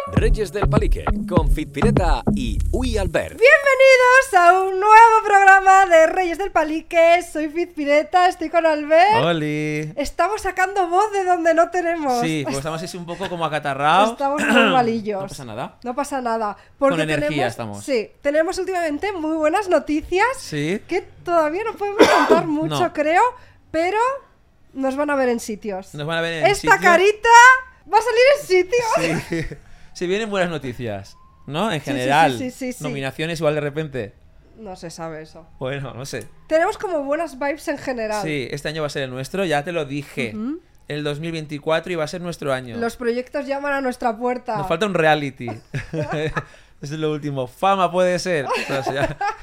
Reyes del Palique, con Fitpireta y Uy Albert. Bienvenidos a un nuevo programa de Reyes del Palique. Soy Fitpireta, estoy con Albert. ¡Oli! Estamos sacando voz de donde no tenemos. Sí, pues estamos así un poco como acatarrados. Estamos muy malillos. No pasa nada. No pasa nada. Porque Con energía tenemos, estamos. Sí, tenemos últimamente muy buenas noticias. Sí. Que todavía no podemos contar mucho, No. creo. Pero nos van a ver en sitios. Nos van a ver en Esta sitio. carita va a salir en sitios. Sí. Si vienen buenas noticias, ¿no? En Sí, general. sí. Nominaciones igual de repente. No se sabe eso. Bueno, no sé. Tenemos como buenas vibes en general. Sí, este año va a ser el nuestro, ya te lo dije. El 2024 iba a ser nuestro año. Los proyectos llaman a nuestra puerta. Nos falta un reality. Eso es lo último. Fama puede ser. No sé,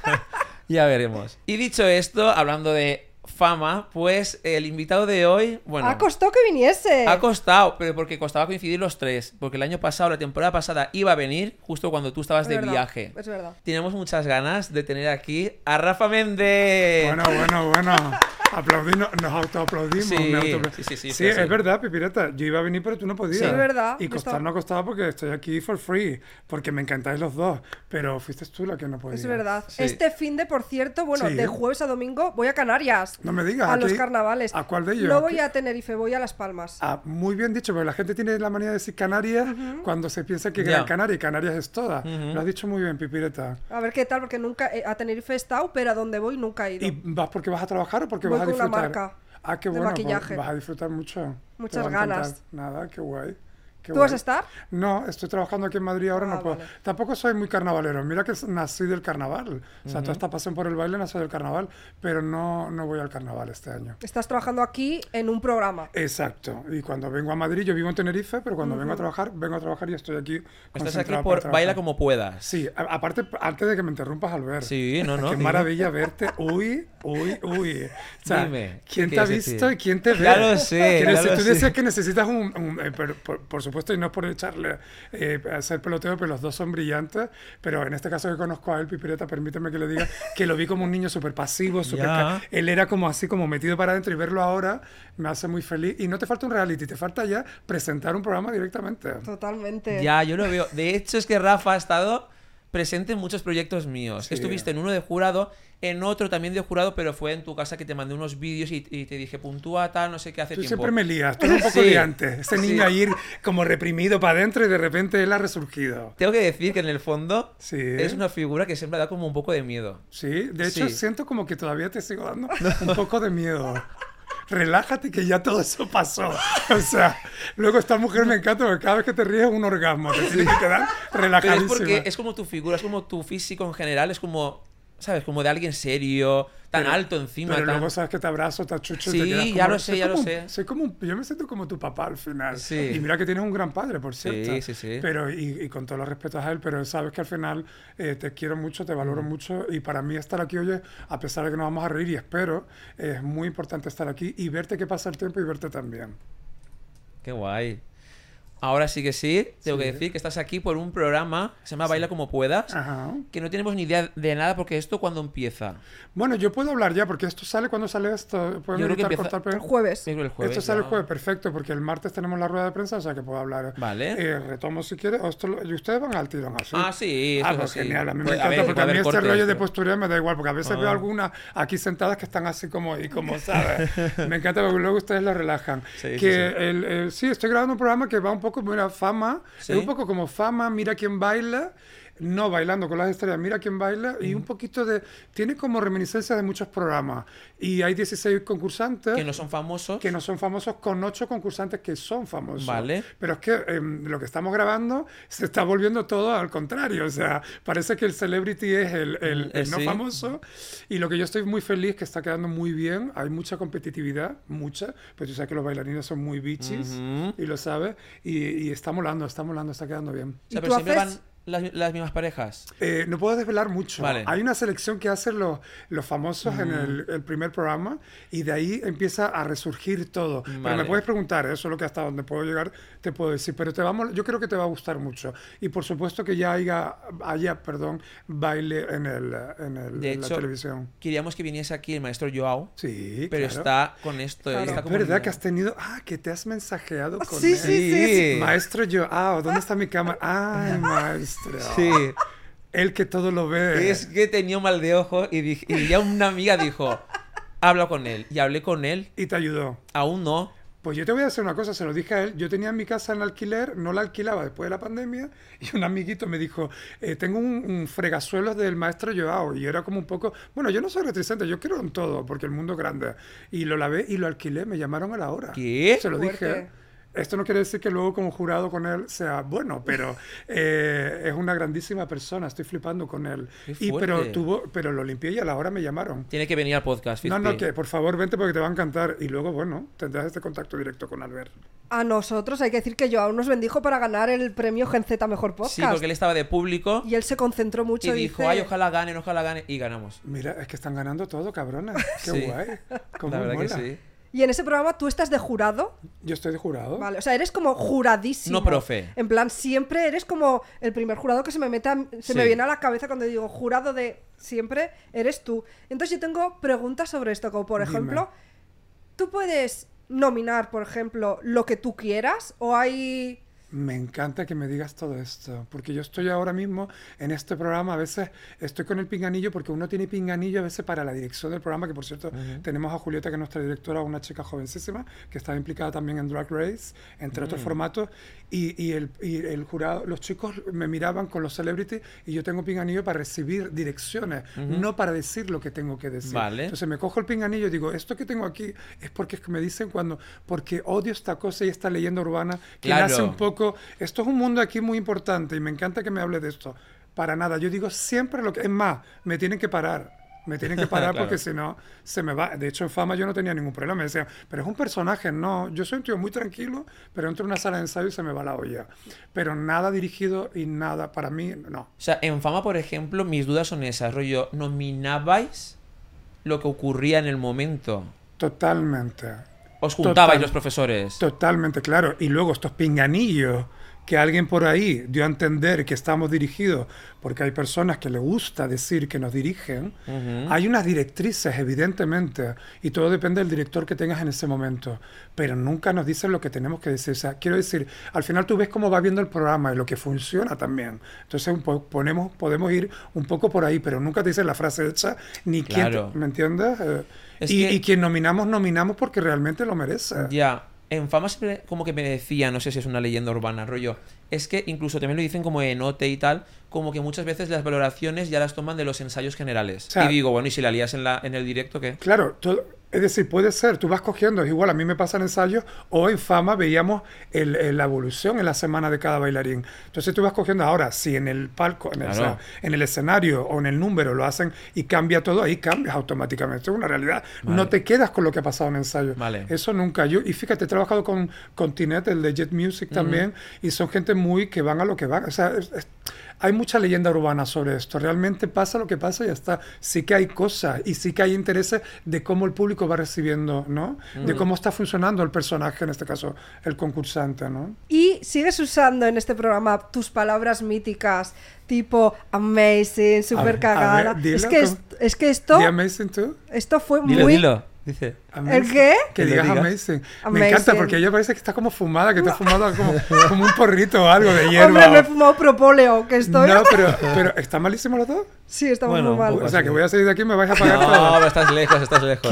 ya veremos. Y dicho esto, hablando de fama, pues el invitado de hoy, bueno, Ha costado que viniese. ha costado, pero porque costaba coincidir los tres. Porque el año pasado, la temporada pasada, iba a venir justo cuando tú estabas Es de verdad, viaje. Es verdad. Tenemos muchas ganas de tener aquí a Rafa Méndez. Bueno. Aplaudimos, nos autoaplaudimos. Sí, me autoapla- sí, Sí, fue así. es verdad, Pipireta. Yo iba a venir, pero tú no podías. Sí, es verdad. Y costar no costaba porque estoy aquí for free. Porque me encantáis los dos. Pero fuiste tú la que no podía. Es verdad. Sí. Este finde, por cierto, bueno, Sí. de jueves a domingo voy a Canarias. No me digas. A los aquí- carnavales. ¿A cuál de ellos? No voy a Tenerife, voy a Las Palmas. Ah, muy bien dicho, porque la gente tiene la manía de decir Canarias cuando se piensa que Ya. Gran Canaria y Canarias es toda. Lo has dicho muy bien, Pipireta. A ver qué tal, porque nunca a Tenerife he estado, pero a donde voy nunca he ido. ¿Y vas porque vas a trabajar o porque Voy vas a con una disfrutar? marca Ah, qué de bueno. pues maquillaje. vas a disfrutar mucho. Muchas Te va a encantar. ganas. Nada, qué guay. Qué ¿Tú vas guay. a estar? No, estoy trabajando aquí en Madrid ahora, Ah, no puedo. vale. Tampoco soy muy carnavalero. Mira que nací del carnaval. O sea, toda esta pasión por el baile nació del carnaval, pero no voy al carnaval este año. Estás trabajando aquí en un programa. Exacto. Y cuando vengo a Madrid, yo vivo en Tenerife, pero cuando vengo a trabajar y estoy aquí. Estás aquí concentrado por para trabajar. Baila como puedas. Sí, aparte, antes de que me interrumpas al ver. Sí, no. Qué dime. maravilla verte. Uy. O sea, Dime, ¿quién ¿qué te ha quieres visto decir? y quién te ve? Ya lo sé, Quiero ya decir, lo tú sé. decías que necesitas por supuesto, y no es por echarle hacer peloteo, pero los dos son brillantes. Pero en este caso que conozco a él, Pipireta, permíteme que le diga que lo vi como un niño súper pasivo, Ya. él era como así, como metido para adentro, y verlo ahora me hace muy feliz. Y no te falta un reality, te falta ya presentar un programa directamente. Totalmente. Ya, yo lo veo. De hecho, es que Rafa ha estado presente en muchos proyectos míos. Sí. Estuviste en uno de jurado, en otro también de jurado, pero fue en tu casa que te mandé unos vídeos y te dije, puntúa tal, no sé qué hace Tú tiempo. siempre me lías, tú eres un poco Sí. liante. Ese niño a ir como reprimido para adentro y de repente él ha resurgido. Tengo que decir que en el fondo Sí. es una figura que siempre da como un poco de miedo. Sí, de hecho Sí. siento como que todavía te sigo dando un poco de miedo. Relájate que ya todo eso pasó. O sea, luego esta mujer me encanta porque cada vez que te ríes es un orgasmo. Te tienes que quedar Pero relajadísima. es porque es como tu figura, es como tu físico en general, es como, ¿sabes? Como de alguien serio, tan Pero- alto encima. Pero tan... luego sabes que te abrazo, te achucho Sí, y te quedas como... ya lo sé, soy ya lo como- sé. Soy como yo me siento como tu papá al final. Sí. Y mira que tienes un gran padre, por cierto. Sí. Pero, y con todos los respetos a él, pero sabes que al final te quiero mucho, te valoro mucho. Y para mí estar aquí, oye, a pesar de que nos vamos a reír y espero, es muy importante estar aquí y verte que pasa el tiempo y verte también. Qué guay. Ahora sí que sí, tengo que decir que estás aquí por un programa que se llama Baila como puedas, Ajá. que no tenemos ni idea de nada porque esto cuando empieza. Bueno, yo puedo hablar ya, porque esto sale cuando sale esto. Pueden Yo creo que evitar empieza- cortar, pero- El jueves. Yo creo el jueves. Esto sale el ya. jueves, perfecto, porque el martes tenemos la rueda de prensa, o sea que puedo hablar. Vale. Retomo si quieres. Y ustedes van al tirón así. Ah, sí, esto Ah, es pues así. genial. A mí me Puede- a encanta ver, porque puede a mí haber este cortes, rollo de pero- postureo me da igual, porque a veces veo algunas aquí sentadas que están así como, ¿sabes? Me encanta porque luego ustedes lo relajan. Sí, Que sí. sí, estoy grabando un programa que va un poco, mira, fama. Sí. Es un poco como fama, mira quién baila. No bailando con las estrellas, mira quién baila. Y un poquito de... Tiene como reminiscencia de muchos programas. Y hay 16 concursantes. Que no son famosos. Que no son famosos, con 8 concursantes que son famosos. Vale. Pero es que lo que estamos grabando se está volviendo todo al contrario. O sea, parece que el celebrity es el no sí. famoso. Y lo que yo estoy muy feliz, que está quedando muy bien. Hay mucha competitividad, mucha. Pero tú sabes que los bailarines son muy bichis. Ujú. Y lo sabes. Y está molando, está quedando bien. O sea, ¿Y pero tú siempre haces las mismas parejas? No puedo desvelar mucho. Vale. Hay una selección que hacen los famosos en el primer programa y de ahí empieza a resurgir todo. Pero Vale. me puedes preguntar, eso es lo que hasta donde puedo llegar te puedo decir. Pero yo creo que te va a gustar mucho. Y por supuesto que ya haya baile en De la hecho, televisión. queríamos que viniese aquí el maestro Joao, Sí, pero claro. está con esto. Claro. Está Es como verdad en- que has tenido... que te has mensajeado con Sí, él. sí, sí. Maestro Joao, ¿dónde está mi cámara? Ay, maestro. Sí. El que todo lo ve. Es que tenía un mal de ojo y ya una amiga dijo, habla con él. Y hablé con él, Y te ayudó. aún no. Pues yo te voy a decir una cosa, se lo dije a él. Yo tenía mi casa en alquiler, no la alquilaba después de la pandemia, y un amiguito me dijo, tengo un fregasuelos del maestro Joao. Y yo era como un poco, bueno, yo no soy reticente, yo creo en todo, porque el mundo es grande. Y lo lavé y lo alquilé, me llamaron a la hora. ¿Qué? Se lo Fuerte. dije. Esto no quiere decir que luego como jurado con él sea bueno, pero es una grandísima persona, estoy flipando con él. Qué fuerte. Pero lo limpié y a la hora me llamaron. Tiene que venir al podcast, No, Fizpi. que por favor vente porque te va a encantar. Y luego, bueno, tendrás este contacto directo con Albert. A nosotros hay que decir que Joao nos bendijo para ganar el premio Gen Z Mejor Podcast. Sí, porque él estaba de público Y él se concentró mucho y dijo, dice, ay, ojalá gane, y ganamos. Mira, es que están ganando todo, cabrones. Qué Sí. guay. Cómo La verdad que mola. sí. Y en ese programa tú estás de jurado. Yo estoy de jurado. Vale, o sea, eres como juradísimo. No, profe. En plan, siempre eres como el primer jurado que se me Sí. me viene a la cabeza cuando digo jurado de siempre, eres tú. Entonces yo tengo preguntas sobre esto, como por Dime. ejemplo, ¿tú puedes nominar, por ejemplo, lo que tú quieras? ¿O hay...? Me encanta que me digas todo esto, porque yo estoy ahora mismo en este programa, a veces estoy con el pinganillo, porque uno tiene pinganillo a veces para la dirección del programa, que por cierto tenemos a Julieta, que es nuestra directora, una chica jovencísima, que estaba implicada también en Drag Race, entre otros formatos, y el jurado, los chicos me miraban con los celebrities, y yo tengo pinganillo para recibir direcciones, no para decir lo que tengo que decir. Vale. Entonces me cojo el pinganillo y digo, esto que tengo aquí es porque me dicen porque odio esta cosa y esta leyenda urbana que Claro. nace un poco. Esto es un mundo aquí muy importante y me encanta que me hable de esto. Para nada, yo digo siempre lo que... Es más, me tienen que parar. Me tienen que parar Claro. porque si no, se me va. De hecho, en Fama yo no tenía ningún problema. Me decían, pero es un personaje. No, yo soy un tío muy tranquilo, pero entro en una sala de ensayo y se me va la olla. Pero nada dirigido y nada, para mí, no. O sea, en Fama, por ejemplo, mis dudas son esas, rollo, ¿nominabais lo que ocurría en el momento? Totalmente. ¿Os juntabais Total. los profesores? Totalmente, claro. Y luego estos pinganillos que alguien por ahí dio a entender que estamos dirigidos, porque hay personas que le gusta decir que nos dirigen, hay unas directrices, evidentemente, y todo depende del director que tengas en ese momento, pero nunca nos dicen lo que tenemos que decir. O sea, quiero decir, al final tú ves cómo va viendo el programa y lo que funciona también. Entonces podemos ir un poco por ahí, pero nunca te dicen la frase hecha, ni Claro. quién, ¿me entiendes? Es Y, que- y quien nominamos porque realmente lo merece. Ya, en Fama siempre como que me decía, no sé si es una leyenda urbana, rollo, es que incluso también lo dicen como en OT y tal, como que muchas veces las valoraciones ya las toman de los ensayos generales. O sea, y digo, bueno, ¿y si la lías en el directo qué? Claro, es decir, puede ser, tú vas cogiendo, es igual, a mí me pasan ensayos, o en Fama veíamos la evolución en la semana de cada bailarín. Entonces tú vas cogiendo, ahora, si en el palco, Claro. o sea, en el escenario o en el número lo hacen y cambia todo, ahí cambias automáticamente. Es una realidad. Vale. No te quedas con lo que ha pasado en ensayo. Vale. Eso nunca. Y fíjate, he trabajado con Tinet, el de Jet Music también, y son gente muy que van a lo que van. O sea, hay mucha leyenda urbana sobre esto. Realmente pasa lo que pasa y ya está. Sí que hay cosas y sí que hay intereses de cómo el público va recibiendo, ¿no? De cómo está funcionando el personaje, en este caso, el concursante, ¿no? Y sigues usando en este programa tus palabras míticas, tipo amazing, super A ver, cagada. dilo, Es que, ¿cómo? es que esto, The Amazing too. esto fue Dilo, muy... dilo, dice. ¿El qué? Que Que lo digas digas. amazing. Me Amazing. encanta porque ella parece que está como fumada, que está fumando como un porrito o algo de hierba. Hombre, me he fumado propóleo, que estoy... No, pero ¿están malísimos los dos? Sí, estamos Bueno, muy mal. un poco O sea, así. que voy a salir de aquí y me vais a pagar No, todo. pero estás lejos, estás lejos.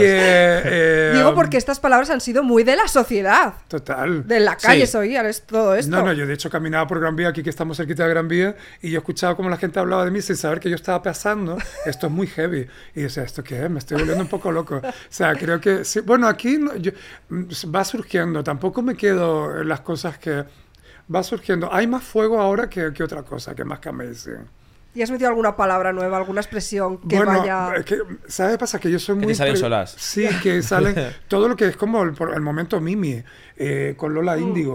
Digo porque estas palabras han sido muy de la sociedad. Total. De la calle Sí. soy, todo esto. No, yo de hecho caminaba por Gran Vía, aquí que estamos cerquita de Gran Vía, y yo escuchaba cómo la gente hablaba de mí sin saber que yo estaba pasando. Esto es muy heavy. Y yo decía, ¿esto qué es? Me estoy volviendo un poco loco. O sea, creo que sí. Bueno, aquí va surgiendo. Tampoco me quedo en las cosas que... Va surgiendo. Hay más fuego ahora que otra cosa, que más que amazing. ¿Y has metido alguna palabra nueva, alguna expresión que Bueno, vaya...? ¿sabes qué pasa? Que yo soy Que muy... te salen solas. Sí, que salen todo lo que es como el momento Mimi, con Lola Índigo.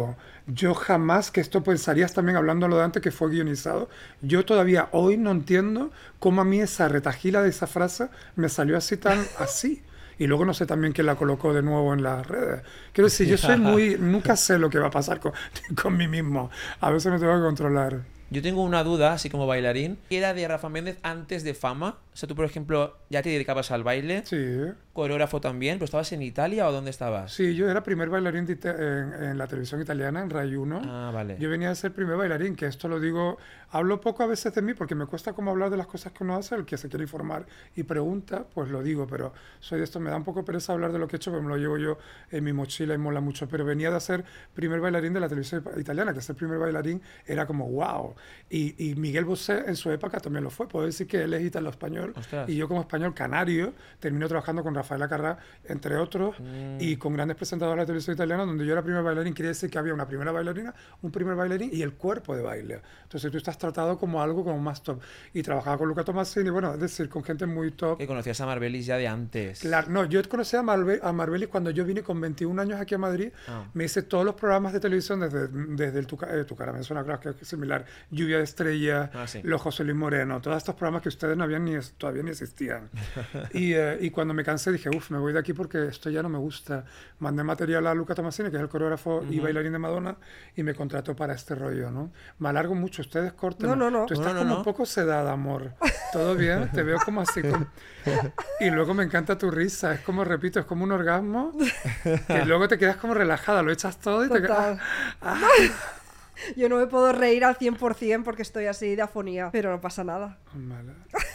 Yo jamás, que esto pensarías también hablándolo de antes que fue guionizado, yo todavía hoy no entiendo cómo a mí esa retajila de esa frase me salió así tan así. Y luego no sé también quién la colocó de nuevo en las redes. Quiero decir, yo soy nunca sé lo que va a pasar con mí mismo. A veces me tengo que controlar. Yo tengo una duda, así como bailarín. ¿Era de Rafa Méndez antes de Fama? O sea, tú, por ejemplo, ya te dedicabas al baile. Sí. Coreógrafo también. ¿Pero estabas en Italia o dónde estabas? Sí, yo era primer bailarín en la televisión italiana, en Rai 1. Ah, vale. Yo venía a ser primer bailarín, que esto lo digo, hablo poco a veces de mí porque me cuesta como hablar de las cosas que uno hace. El que se quiere informar y pregunta, pues lo digo, pero soy de esto, me da un poco pereza hablar de lo que he hecho, pero me lo llevo yo en mi mochila y mola mucho. Pero venía de ser primer bailarín de la televisión italiana, que ser primer bailarín era como wow. Y Miguel Bosé en su época también lo fue. Puedo decir que él es italo-español. Ostras. Y yo como español canario terminé trabajando con Rafael Acarrá, entre otros, y con grandes presentadores de la televisión italiana, donde yo era primer bailarín. Quiere decir que había una primera bailarina, un primer bailarín y el cuerpo de baile. Entonces tú estás tratado como algo como más top. Y trabajaba con Luca Tomasini, bueno, es decir, con gente muy top. Que conocías a Marbelis ya de antes. Claro, no, yo conocí a Marbelis cuando yo vine con 21 años aquí a Madrid. Me hice todos los programas de televisión desde Tu cara me suena, claro, que es similar. Lluvia de estrellas, Sí. Los José Luis Moreno, todos estos programas que ustedes no habían todavía ni existían. Y cuando me cansé dije, me voy de aquí porque esto ya no me gusta. Mandé material a Luca Tomasini, que es el coreógrafo y bailarín de Madonna, y me contrató para este rollo, ¿no? Me alargo mucho, ustedes corten. No. Tú estás como un poco sedada, amor. ¿Todo bien? Te veo como así. Y luego me encanta tu risa. Es como, repito, es como un orgasmo que luego te quedas como relajada. Lo echas todo y te Total. quedas... Yo no me puedo reír al 100% porque estoy así de afonía, pero no pasa nada. Vale.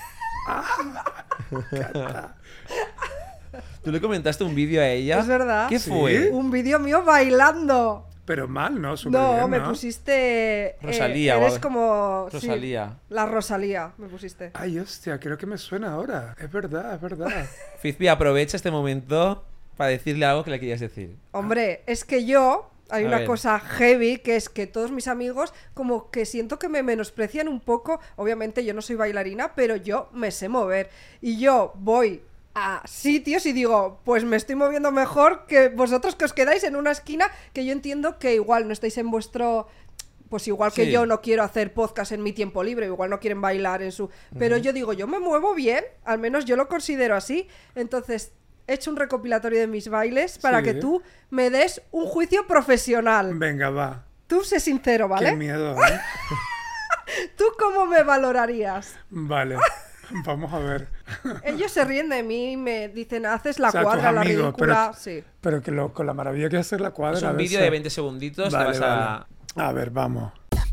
¿Tú le comentaste un vídeo a ella? ¿Es verdad? ¿Qué ¿Sí? fue? Un vídeo mío bailando. Pero mal, ¿no? Súper No, bien, me ¿no? pusiste... Rosalía, eres o- como... sí, Rosalía. la Rosalía, me pusiste. Ay, hostia, creo que me suena ahora. Es verdad, es verdad. Fizpi, aprovecha este momento para decirle algo que le querías decir. Hombre, es que yo... Hay A una ver. cosa heavy, que es que todos mis amigos como que siento que me menosprecian un poco. Obviamente yo no soy bailarina, pero yo me sé mover. Y yo voy a sitios y digo, pues me estoy moviendo mejor que vosotros, que os quedáis en una esquina, que yo entiendo que igual no estáis en vuestro... Pues igual que Sí. yo no quiero hacer podcast en mi tiempo libre, igual no quieren bailar en su... Pero yo digo, yo me muevo bien, al menos yo lo considero así. Entonces, he hecho un recopilatorio de mis bailes para Sí. que tú me des un juicio profesional. Venga, va. Tú sé sincero, Qué ¿vale? miedo, ¿eh? ¿Tú cómo me valorarías? Vale. Vamos a ver. Ellos se ríen de mí y me dicen, haces la O sea, tus cuadra, la amigos, ridícula. Sí. Pero que con la maravilla que es hacer la cuadra. Es a un veces. vídeo de 20 segunditos Vale, que vas a... vale. A ver, vamos.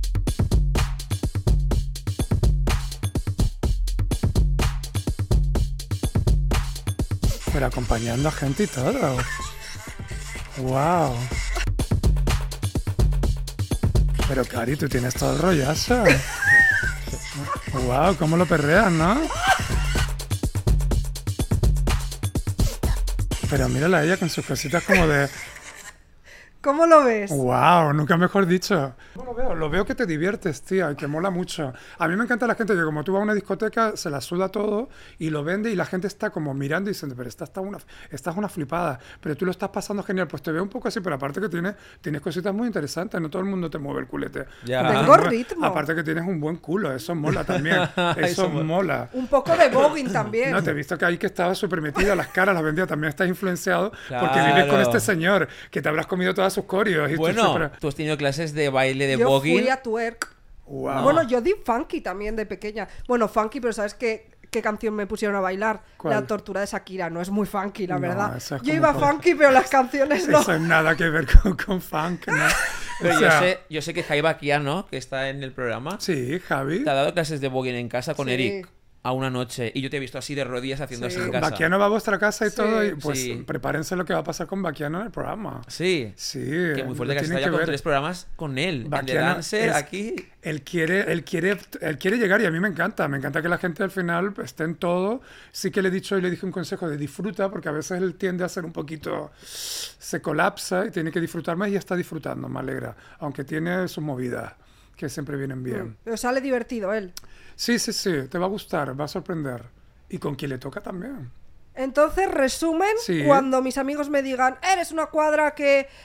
Pero acompañando a gente y todo. Wow. Pero Cari, tú tienes todo el rollazo. Wow, cómo lo perreas, ¿no? Pero mírala a ella con sus cositas como de... ¿Cómo lo ves? Wow, nunca mejor dicho. Lo veo que te diviertes, tía, y que mola mucho. A mí me encanta la gente que como tú vas a una discoteca, se la suda todo y lo vende y la gente está como mirando y diciendo, pero esta es una flipada, pero tú lo estás pasando genial. Pues te veo un poco así, pero aparte que tienes cositas muy interesantes, no todo el mundo te mueve el culete. Ya. Como Tengo tú, ritmo. Aparte que tienes un buen culo, eso mola también. Eso Eso mola. mola. Un poco de voguing también. No, te he visto que ahí que estabas súper metida, las caras las vendía, también estás influenciado porque Claro. vives con este señor, que te habrás comido todas sus coreos. Y tú Bueno, súper- tú has tenido clases de baile de Yo voguing. fui a twerk. Wow. Bueno, yo di funky también de pequeña. Bueno, funky, pero ¿sabes qué canción me pusieron a bailar? ¿Cuál? La tortura de Shakira. No es muy funky, la No, verdad. eso es Yo como iba por- funky, pero las canciones no. Eso es nada que ver con funk, ¿no? Pero O sea, yo sé que Jaiba Kiano, que está en el programa, Sí, Javi. te ha dado clases de voguing en casa con Sí. Eric a una noche. Y yo te he visto así de rodillas haciendo Sí. así en casa. Baquiano va a vuestra casa y Sí. todo, y pues Sí. prepárense lo que va a pasar con Baquiano en el programa. Sí. Sí. Que muy fuerte que has tienen estado ya con ver. 3 programas con él. En The Baquiano Dancer, es- aquí. Él quiere llegar y a mí me encanta que la gente al final esté en todo. Sí que le he dicho y le dije un consejo de disfruta, porque a veces él tiende a ser un poquito, se colapsa y tiene que disfrutar más y ya está disfrutando, me alegra, aunque tiene sus movidas que siempre vienen bien. Pero sale divertido él. Sí, te va a gustar, va a sorprender. Y con quien le toca también. Entonces, resumen, Sí. cuando mis amigos me digan, eres una cuadra que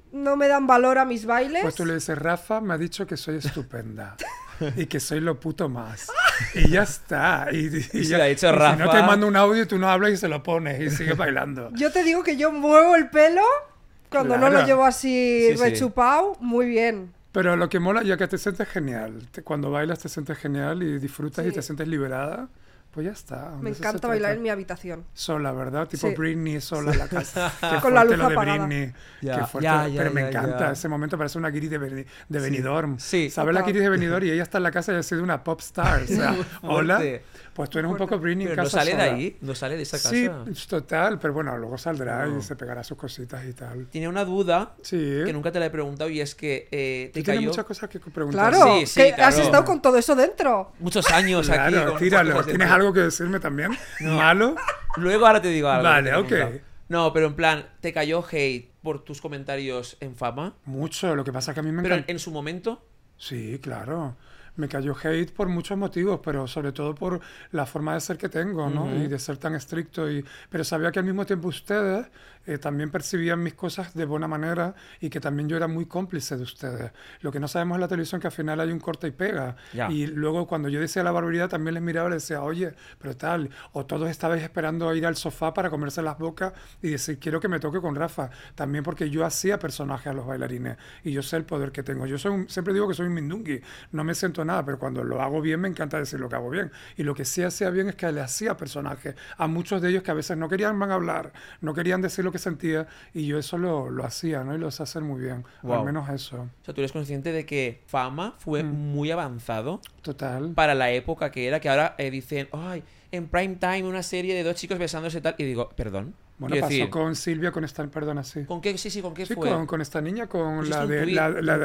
no me dan valor a mis bailes. Pues tú le dices, Rafa me ha dicho que soy estupenda y que soy lo puto más. Y ya está. Y se ya- lo ha dicho y Rafa. si no te mando un audio y tú no hablas y se lo pones y sigues bailando. Yo te digo que yo muevo el pelo cuando no lo Claro. llevo así Sí, sí. rechupado, muy bien. Pero lo que mola, ya que te sientes genial, cuando bailas te sientes genial y disfrutas y Sí. te sientes liberada, pues ya está. Me de eso se encanta bailar trata. en mi habitación. Sola, ¿verdad? Tipo Sí. Britney sola en la casa. Qué Con la fuerte luz lo de apagada. Britney. Ya, Qué fuerte. ya, Pero me ya, encanta. ya. Ese momento parece una guiri de Benidorm. Sí. ¿Sabes la Total. guiri de Benidorm? Y ella está en la casa y ha sido una pop star. O sea, Muy hola. fuerte. Pues tú eres un poco Britney en Pero no casa sale de sola. ahí, no sale de esa casa. Sí, total. Pero bueno, luego saldrá No. y se pegará sus cositas y tal. Tenía una duda Sí. que nunca te la he preguntado y es que te Tú tienes cayó muchas cosas que preguntar. Claro, Sí, sí, que claro. has estado con todo eso dentro. muchos años aquí. Claro, con tíralo. cosas ¿Tienes dentro. algo que decirme también? ¿Malo? Luego ahora te digo algo. Vale, que te he ok. preguntado. No, pero en plan, ¿te cayó hate por tus comentarios en Fama? Mucho. Lo que pasa es que a mí me Pero encanta. en su momento, Sí, claro. Me cayó hate por muchos motivos, pero sobre todo por la forma de ser que tengo, ¿no? Ujú. Y de ser tan estricto. Pero sabía que al mismo tiempo ustedes también percibían mis cosas de buena manera y que también yo era muy cómplice de ustedes. Lo que no sabemos en la televisión es que al final hay un corta y pega. Ya. Y luego cuando yo decía la barbaridad también les miraba y les decía, oye, pero tal. O todos estabais esperando ir al sofá para comerse las bocas y decir, quiero que me toque con Rafa. También porque yo hacía personajes a los bailarines y yo sé el poder que tengo. Yo siempre digo que soy un mindungui, no me siento nada, pero cuando lo hago bien me encanta decir lo que hago bien. Y lo que sí hacía bien es que le hacía personajes a muchos de ellos que a veces no querían hablar, no querían decir lo que sentía y yo eso lo hacía, ¿no? Y lo sé hacer muy bien, Wow. al menos eso. o sea, tú eres consciente de que Fama fue muy avanzado Total. para la época que era, que ahora dicen, ay, en prime time una serie de dos chicos besándose y tal. Y digo, perdón. Bueno, Quiero pasó decir, con Silvia, con esta, perdona, sí. ¿con qué? Sí, ¿con qué Sí, fue? con esta niña, con Pusiste la un de, tuit.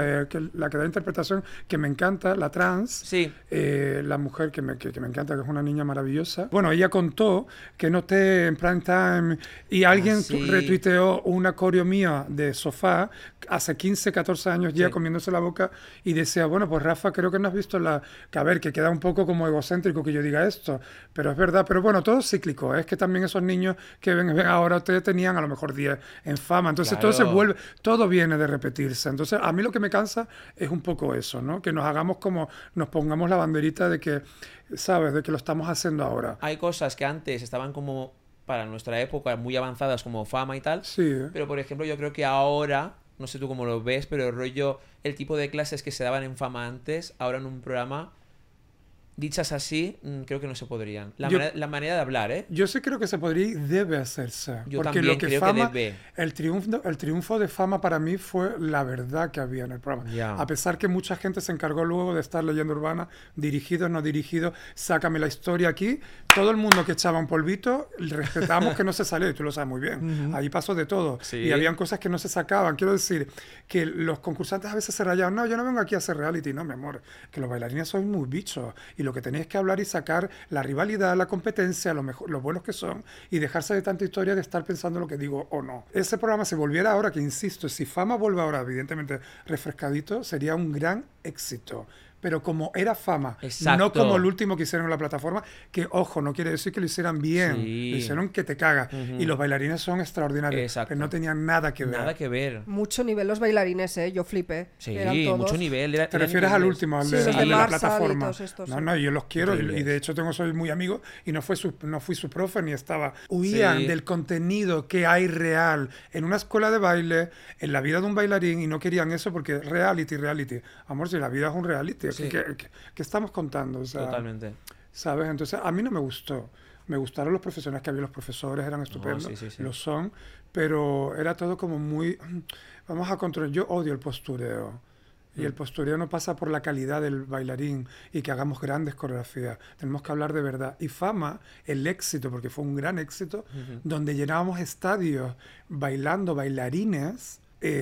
la que da interpretación, que me encanta, la trans, Sí. la mujer que me encanta, que es una niña maravillosa. Bueno, ella contó que noté en prime time y alguien sí. retuiteó una coreo mía de sofá hace 15, 14 años ya Sí. comiéndose la boca y decía, bueno, pues Rafa, creo que no has visto que a ver, que queda un poco como egocéntrico que yo diga esto, pero es verdad, pero bueno, todo es cíclico, es que también esos niños que ven ahora ustedes tenían a lo mejor 10 en Fama, entonces todo se Claro. vuelve, todo viene de repetirse, entonces a mí lo que me cansa es un poco eso, ¿no? Que nos hagamos como, nos pongamos la banderita de que, ¿sabes? De que lo estamos haciendo ahora. Hay cosas que antes estaban como, para nuestra época, muy avanzadas como Fama y tal. Sí, Pero, por ejemplo, yo creo que ahora, no sé tú cómo lo ves, pero el rollo, el tipo de clases que se daban en Fama antes, ahora en un programa, dichas así, creo que no se podrían. Yo- La manera de hablar, ¿eh? yo sí creo que se podría y debe hacerse. Yo porque también lo que creo que Fama, debe. el triunfo de Fama para mí fue la verdad que había en el programa. Ya. A pesar que mucha gente se encargó luego de estar leyenda urbana, dirigido, no dirigido, sácame la historia aquí. Todo el mundo que echaba un polvito, respetamos que no se salió, y tú lo sabes muy bien. Ahí pasó de todo. Sí. Y habían cosas que no se sacaban. Quiero decir que los concursantes a veces se rayaban. No, yo no vengo aquí a hacer reality. No, mi amor. Que los bailarines son muy bichos. Y lo que tenéis que hablar y sacar la rivalidad, la competencia, lo mejor, los buenos que son, y dejarse de tanta historia de estar pensando lo que digo o no. Ese programa, si volviera ahora, que insisto, si Fama vuelve ahora, evidentemente refrescadito, sería un gran éxito. Pero como era Fama, Exacto. no como el último que hicieron en la plataforma, que ojo, no quiere decir que lo hicieran bien, Sí. lo hicieron que te caga. Y los bailarines son extraordinarios, Exacto. pero no tenían nada que ver. Nada que ver. Mucho nivel los bailarines, ¿eh? Yo flipé. Sí, Eran todos. mucho nivel. ¿Te refieres al último, al Sí, de, los al de de la Marshall y plataforma? todos estos, No, sí. no, yo los quiero y Increíbles. de hecho soy muy amigo y no fui su profe ni estaba. Huían Sí. del contenido que hay real en una escuela de baile, en la vida de un bailarín y no querían eso porque reality. Amor, si la vida es un reality, Sí. ¿qué estamos contando? O sea, Totalmente. ¿sabes? Entonces, a mí no me gustó. Me gustaron los profesionales que había, los profesores eran estupendos, sí, sí, sí. lo son, pero era todo como muy, vamos a controlar, yo odio el postureo. Y el postureo no pasa por la calidad del bailarín y que hagamos grandes coreografías. Tenemos que hablar de verdad. Y Fama, el éxito, porque fue un gran éxito, donde llenábamos estadios bailando bailarines,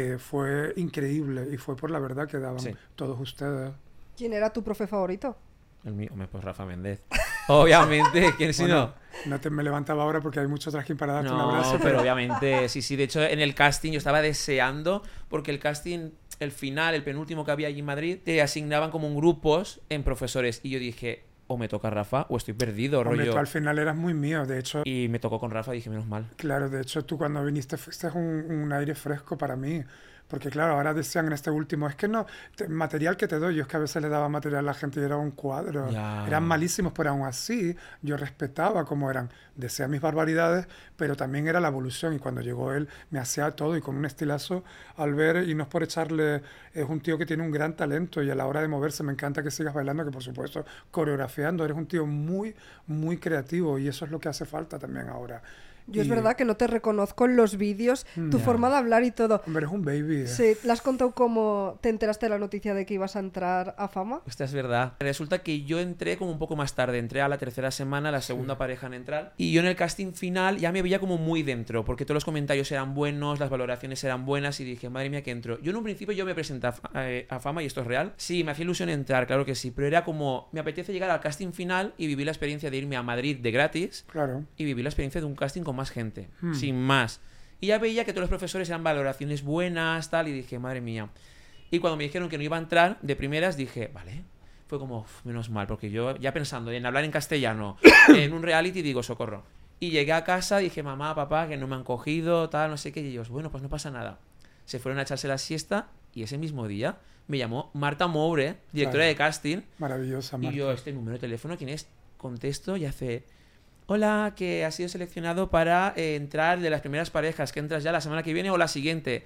fue increíble. Y fue por la verdad que daban Sí. todos ustedes. ¿Quién era tu profe favorito? El mío, hombre, pues Rafa Méndez. Obviamente, ¿quién si no? No te me levantaba ahora porque hay mucho trajín para darte un No, abrazo. pero obviamente, sí. De hecho, en el casting yo estaba deseando, porque el casting, el final, el penúltimo que había allí en Madrid, te asignaban como en grupos en profesores. Y yo dije, o me toca Rafa o estoy perdido, Hombre, rollo. tú al final eras muy mío. De hecho, Y me tocó con Rafa y dije, menos mal. claro, de hecho tú cuando viniste fuiste un aire fresco para mí. Porque claro, ahora decían en este último, es que no, material que te doy, yo es que a veces le daba material a la gente y era un cuadro. Ya. Eran malísimos, pero aún así yo respetaba cómo eran. Decía mis barbaridades, pero también era la evolución. Y cuando llegó él, me hacía todo y con un estilazo al ver, y no es por echarle, es un tío que tiene un gran talento y a la hora de moverse me encanta que sigas bailando, que por supuesto coreografiando, eres un tío muy, muy creativo y eso es lo que hace falta también ahora. Yo es Y, verdad que no te reconozco en los vídeos, tu Ya. forma de hablar y todo. hombre, es un baby. Sí, ¿le has contado cómo te enteraste de la noticia de que ibas a entrar a Fama? Esta es verdad. Resulta que yo entré como un poco más tarde. Entré a la tercera semana, la segunda pareja en entrar. Y yo en el casting final ya me veía como muy dentro, porque todos los comentarios eran buenos, las valoraciones eran buenas y dije, madre mía, que entro. Yo en un principio yo me presenté a Fama y esto es real. Sí, me hacía ilusión entrar, claro que sí, pero era como, me apetece llegar al casting final y vivir la experiencia de irme a Madrid de gratis Claro. y vivir la experiencia de un casting con más gente, sin más. Y ya veía que todos los profesores eran valoraciones buenas, tal, y dije, madre mía. Y cuando me dijeron que no iba a entrar, de primeras dije, vale. Fue como, "Uf, menos mal", porque yo ya pensando en hablar en castellano, en un reality, digo, socorro. Y llegué a casa, dije, mamá, papá, que no me han cogido, tal, no sé qué, y ellos, bueno, pues no pasa nada. Se fueron a echarse la siesta, y ese mismo día me llamó Marta Moure, directora Claro. de casting, Maravillosa, Marta. y yo, este número de teléfono, ¿quién es? Contesto y hace, hola, que has sido seleccionado para entrar de las primeras parejas, que entras ya la semana que viene o la siguiente.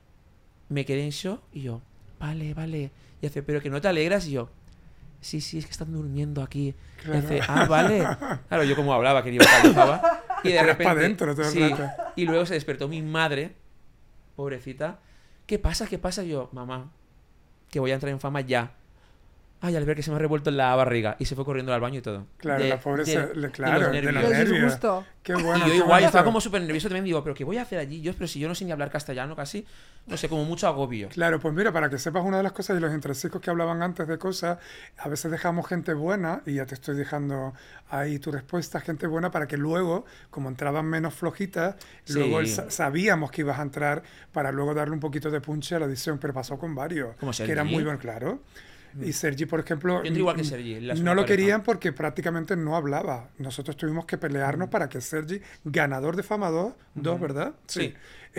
Me quedé en shock y yo, vale, vale. Y hace, pero que no te alegras, y yo, sí, es que están durmiendo aquí. Claro. Y hace, vale. Claro, yo como hablaba, que yo vocalizaba. Y de Eras repente, pa' dentro todo el sí, rato. y luego se despertó mi madre, pobrecita. ¿Qué pasa? ¿Qué pasa? Y yo, mamá, que voy a entrar en Fama ya. Ay, al ver que se me ha revuelto la barriga. Y se fue corriendo al baño y todo. Claro, la pobre claro, los de los nervios. Del nervios. disgusto. Qué bueno. Y yo qué igual, bonito. estaba como súper nervioso también. Digo, ¿pero qué voy a hacer allí? Pero si yo no sé ni hablar castellano casi. No sé, como mucho agobio. Claro, pues mira, para que sepas una de las cosas y los entresijos que hablaban antes de cosas, a veces dejamos gente buena, y ya te estoy dejando ahí tu respuesta, gente buena, para que luego, como entraban menos flojitas, Sí. luego sabíamos que ibas a entrar para luego darle un poquito de punche a la edición, pero pasó con varios, Como que Sergi. eran muy buenos, claro. Y Sergi, por ejemplo, Yo entré igual que Sergi, la no segunda lo pareja. querían porque prácticamente no hablaba. Nosotros tuvimos que pelearnos para que Sergi, ganador de Fama 2, ¿verdad? Sí.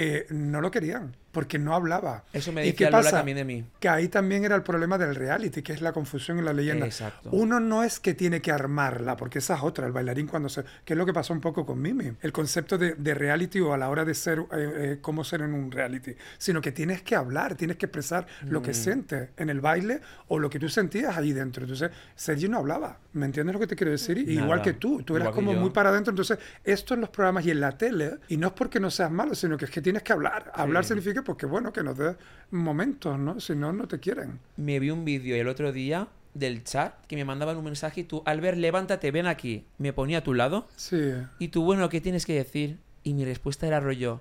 No lo querían porque no hablaba. Eso me ¿Y decía qué Lola pasa? también de mí. Que ahí también era el problema del reality, que es la confusión en la leyenda. Exacto. Uno no es que tiene que armarla, porque esa es otra, el bailarín cuando se... que es lo que pasó un poco con Mimi. El concepto de reality o a la hora de ser, cómo ser en un reality, sino que tienes que hablar, tienes que expresar lo que sientes en el baile o lo que tú sentías ahí dentro. Entonces, Sergi no hablaba, ¿me entiendes lo que te quiero decir? Y Nada. igual que tú eras Igual que como yo. muy para adentro. Entonces, esto en los programas y en la tele, y no es porque no seas malo, sino que es que tienes que hablar. Hablar significa porque, bueno, que nos dé momentos, ¿no? Si no, no te quieren. Me vi un vídeo el otro día del chat que me mandaban un mensaje y tú, Albert, levántate, ven aquí. Me ponía a tu lado Sí. y tú, bueno, ¿qué tienes que decir? Y mi respuesta era rollo,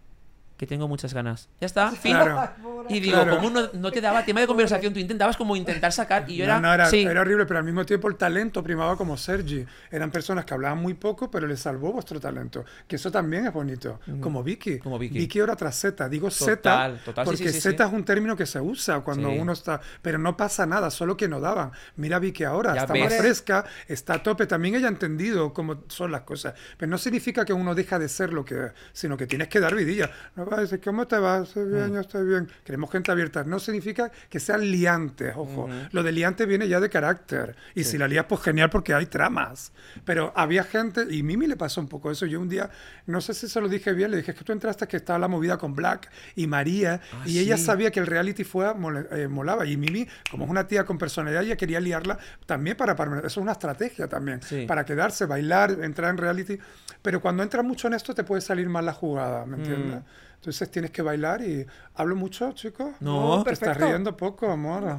que tengo muchas ganas. Ya está, fin. Claro. Y digo, Claro. ¿cómo no te daba tema de conversación? Tú intentabas como intentar sacar y yo era... No, era, sí. era horrible, pero al mismo tiempo el talento primaba como Sergi. Eran personas que hablaban muy poco, pero les salvó vuestro talento. Que eso también es bonito. Como Vicky. Como Vicky. Vicky ahora tras Z. Digo Total, Z total, sí, porque sí, sí, Z sí. es un término que se usa cuando Sí. uno está... Pero no pasa nada, solo que no daban. Mira Vicky ahora, Ya está ves. más fresca, está a tope. También ella ha entendido cómo son las cosas. Pero no significa que uno deja de ser lo que es, sino que tienes que dar vidilla. No vas a decir, ¿cómo te vas? Estoy bien, yo estoy bien. Queremos gente abierta. No significa que sean liantes, ojo. Lo de liante viene ya de carácter. Y si la lías, pues genial, porque hay tramas. Pero había gente, y Mimi le pasó un poco eso. Yo un día, no sé si se lo dije bien, le dije, es que tú entraste que estaba la movida con Black y María, y ella sí. sabía que el reality molaba. Y Mimi, como es una tía con personalidad, ella quería liarla también para eso es una estrategia también. Sí. Para quedarse, bailar, entrar en reality. Pero cuando entras mucho en esto, te puede salir mal la jugada, ¿me entiendes? Entonces tienes que bailar y... ¿Hablo mucho, chicos? No, Te estás perfecto. riendo poco, amor.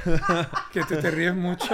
Que te ríes mucho.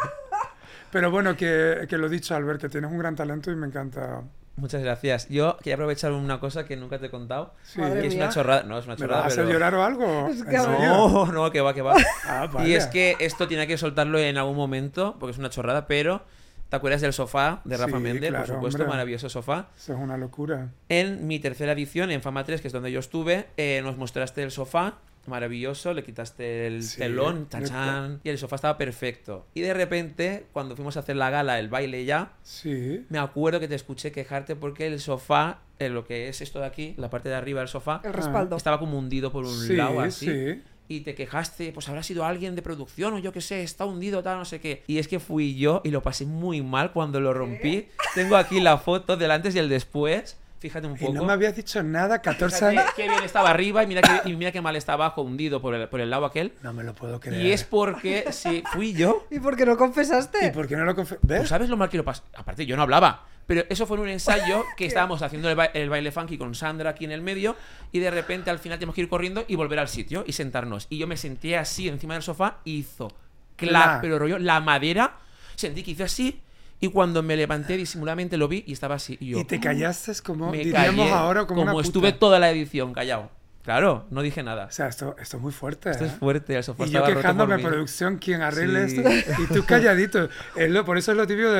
Pero bueno, que lo he dicho, Albert, que tienes un gran talento y me encanta. Muchas gracias. Yo quería aprovechar una cosa que nunca te he contado. Sí. Madre Que es mía. una chorrada. No, es una ¿Me chorrada, vas a hacer pero... llorar o algo? Es ¿En que a ver. serio? No, no, que va, que va. Ah, vale. Y es que esto tiene que soltarlo en algún momento, porque es una chorrada, pero ¿te acuerdas del sofá de Rafa Sí, Méndez? claro, Por supuesto, hombre. maravilloso sofá. Eso es una locura. En mi tercera edición, en Fama 3, que es donde yo estuve, nos mostraste el sofá maravilloso, le quitaste el Sí, telón, tachán, y el sofá estaba perfecto. Y de repente, cuando fuimos a hacer la gala, el baile ya, Sí. me acuerdo que te escuché quejarte porque el sofá, lo que es esto de aquí, la parte de arriba del sofá, El respaldo. estaba como hundido por un Sí, lado así. sí. Y te quejaste, pues habrá sido alguien de producción o yo qué sé, está hundido, tal, no sé qué. Y es que fui yo y lo pasé muy mal cuando lo rompí. Tengo aquí la foto del antes y el después. Fíjate un Y poco. no me habías dicho nada, 14 Fíjate años. qué bien estaba arriba y mira qué mal estaba abajo, hundido por el lado aquel. No me lo puedo creer. Y es porque, sí, fui yo. ¿Y por qué no confesaste? ¿Y por qué no lo ¿Tú ¿Ves? sabes lo mal que lo pasé? Aparte, yo no hablaba. Pero eso fue en un ensayo que estábamos haciendo el baile funky con Sandra aquí en el medio y de repente al final tenemos que ir corriendo y volver al sitio y sentarnos. Y yo me senté así encima del sofá y hizo clac, Clac. pero rollo, la madera, sentí que hizo así y cuando me levanté disimuladamente lo vi y estaba así. Y yo Y te callaste como, me diríamos callé ahora, como una puta. estuve toda la edición callado. Claro, no dije nada. O sea, esto es muy fuerte. Esto ¿eh? es fuerte, el sofá Y yo estaba roto quejándome por a mí. producción, quien arregle Sí. esto, y tú calladito. Por eso es lo típico de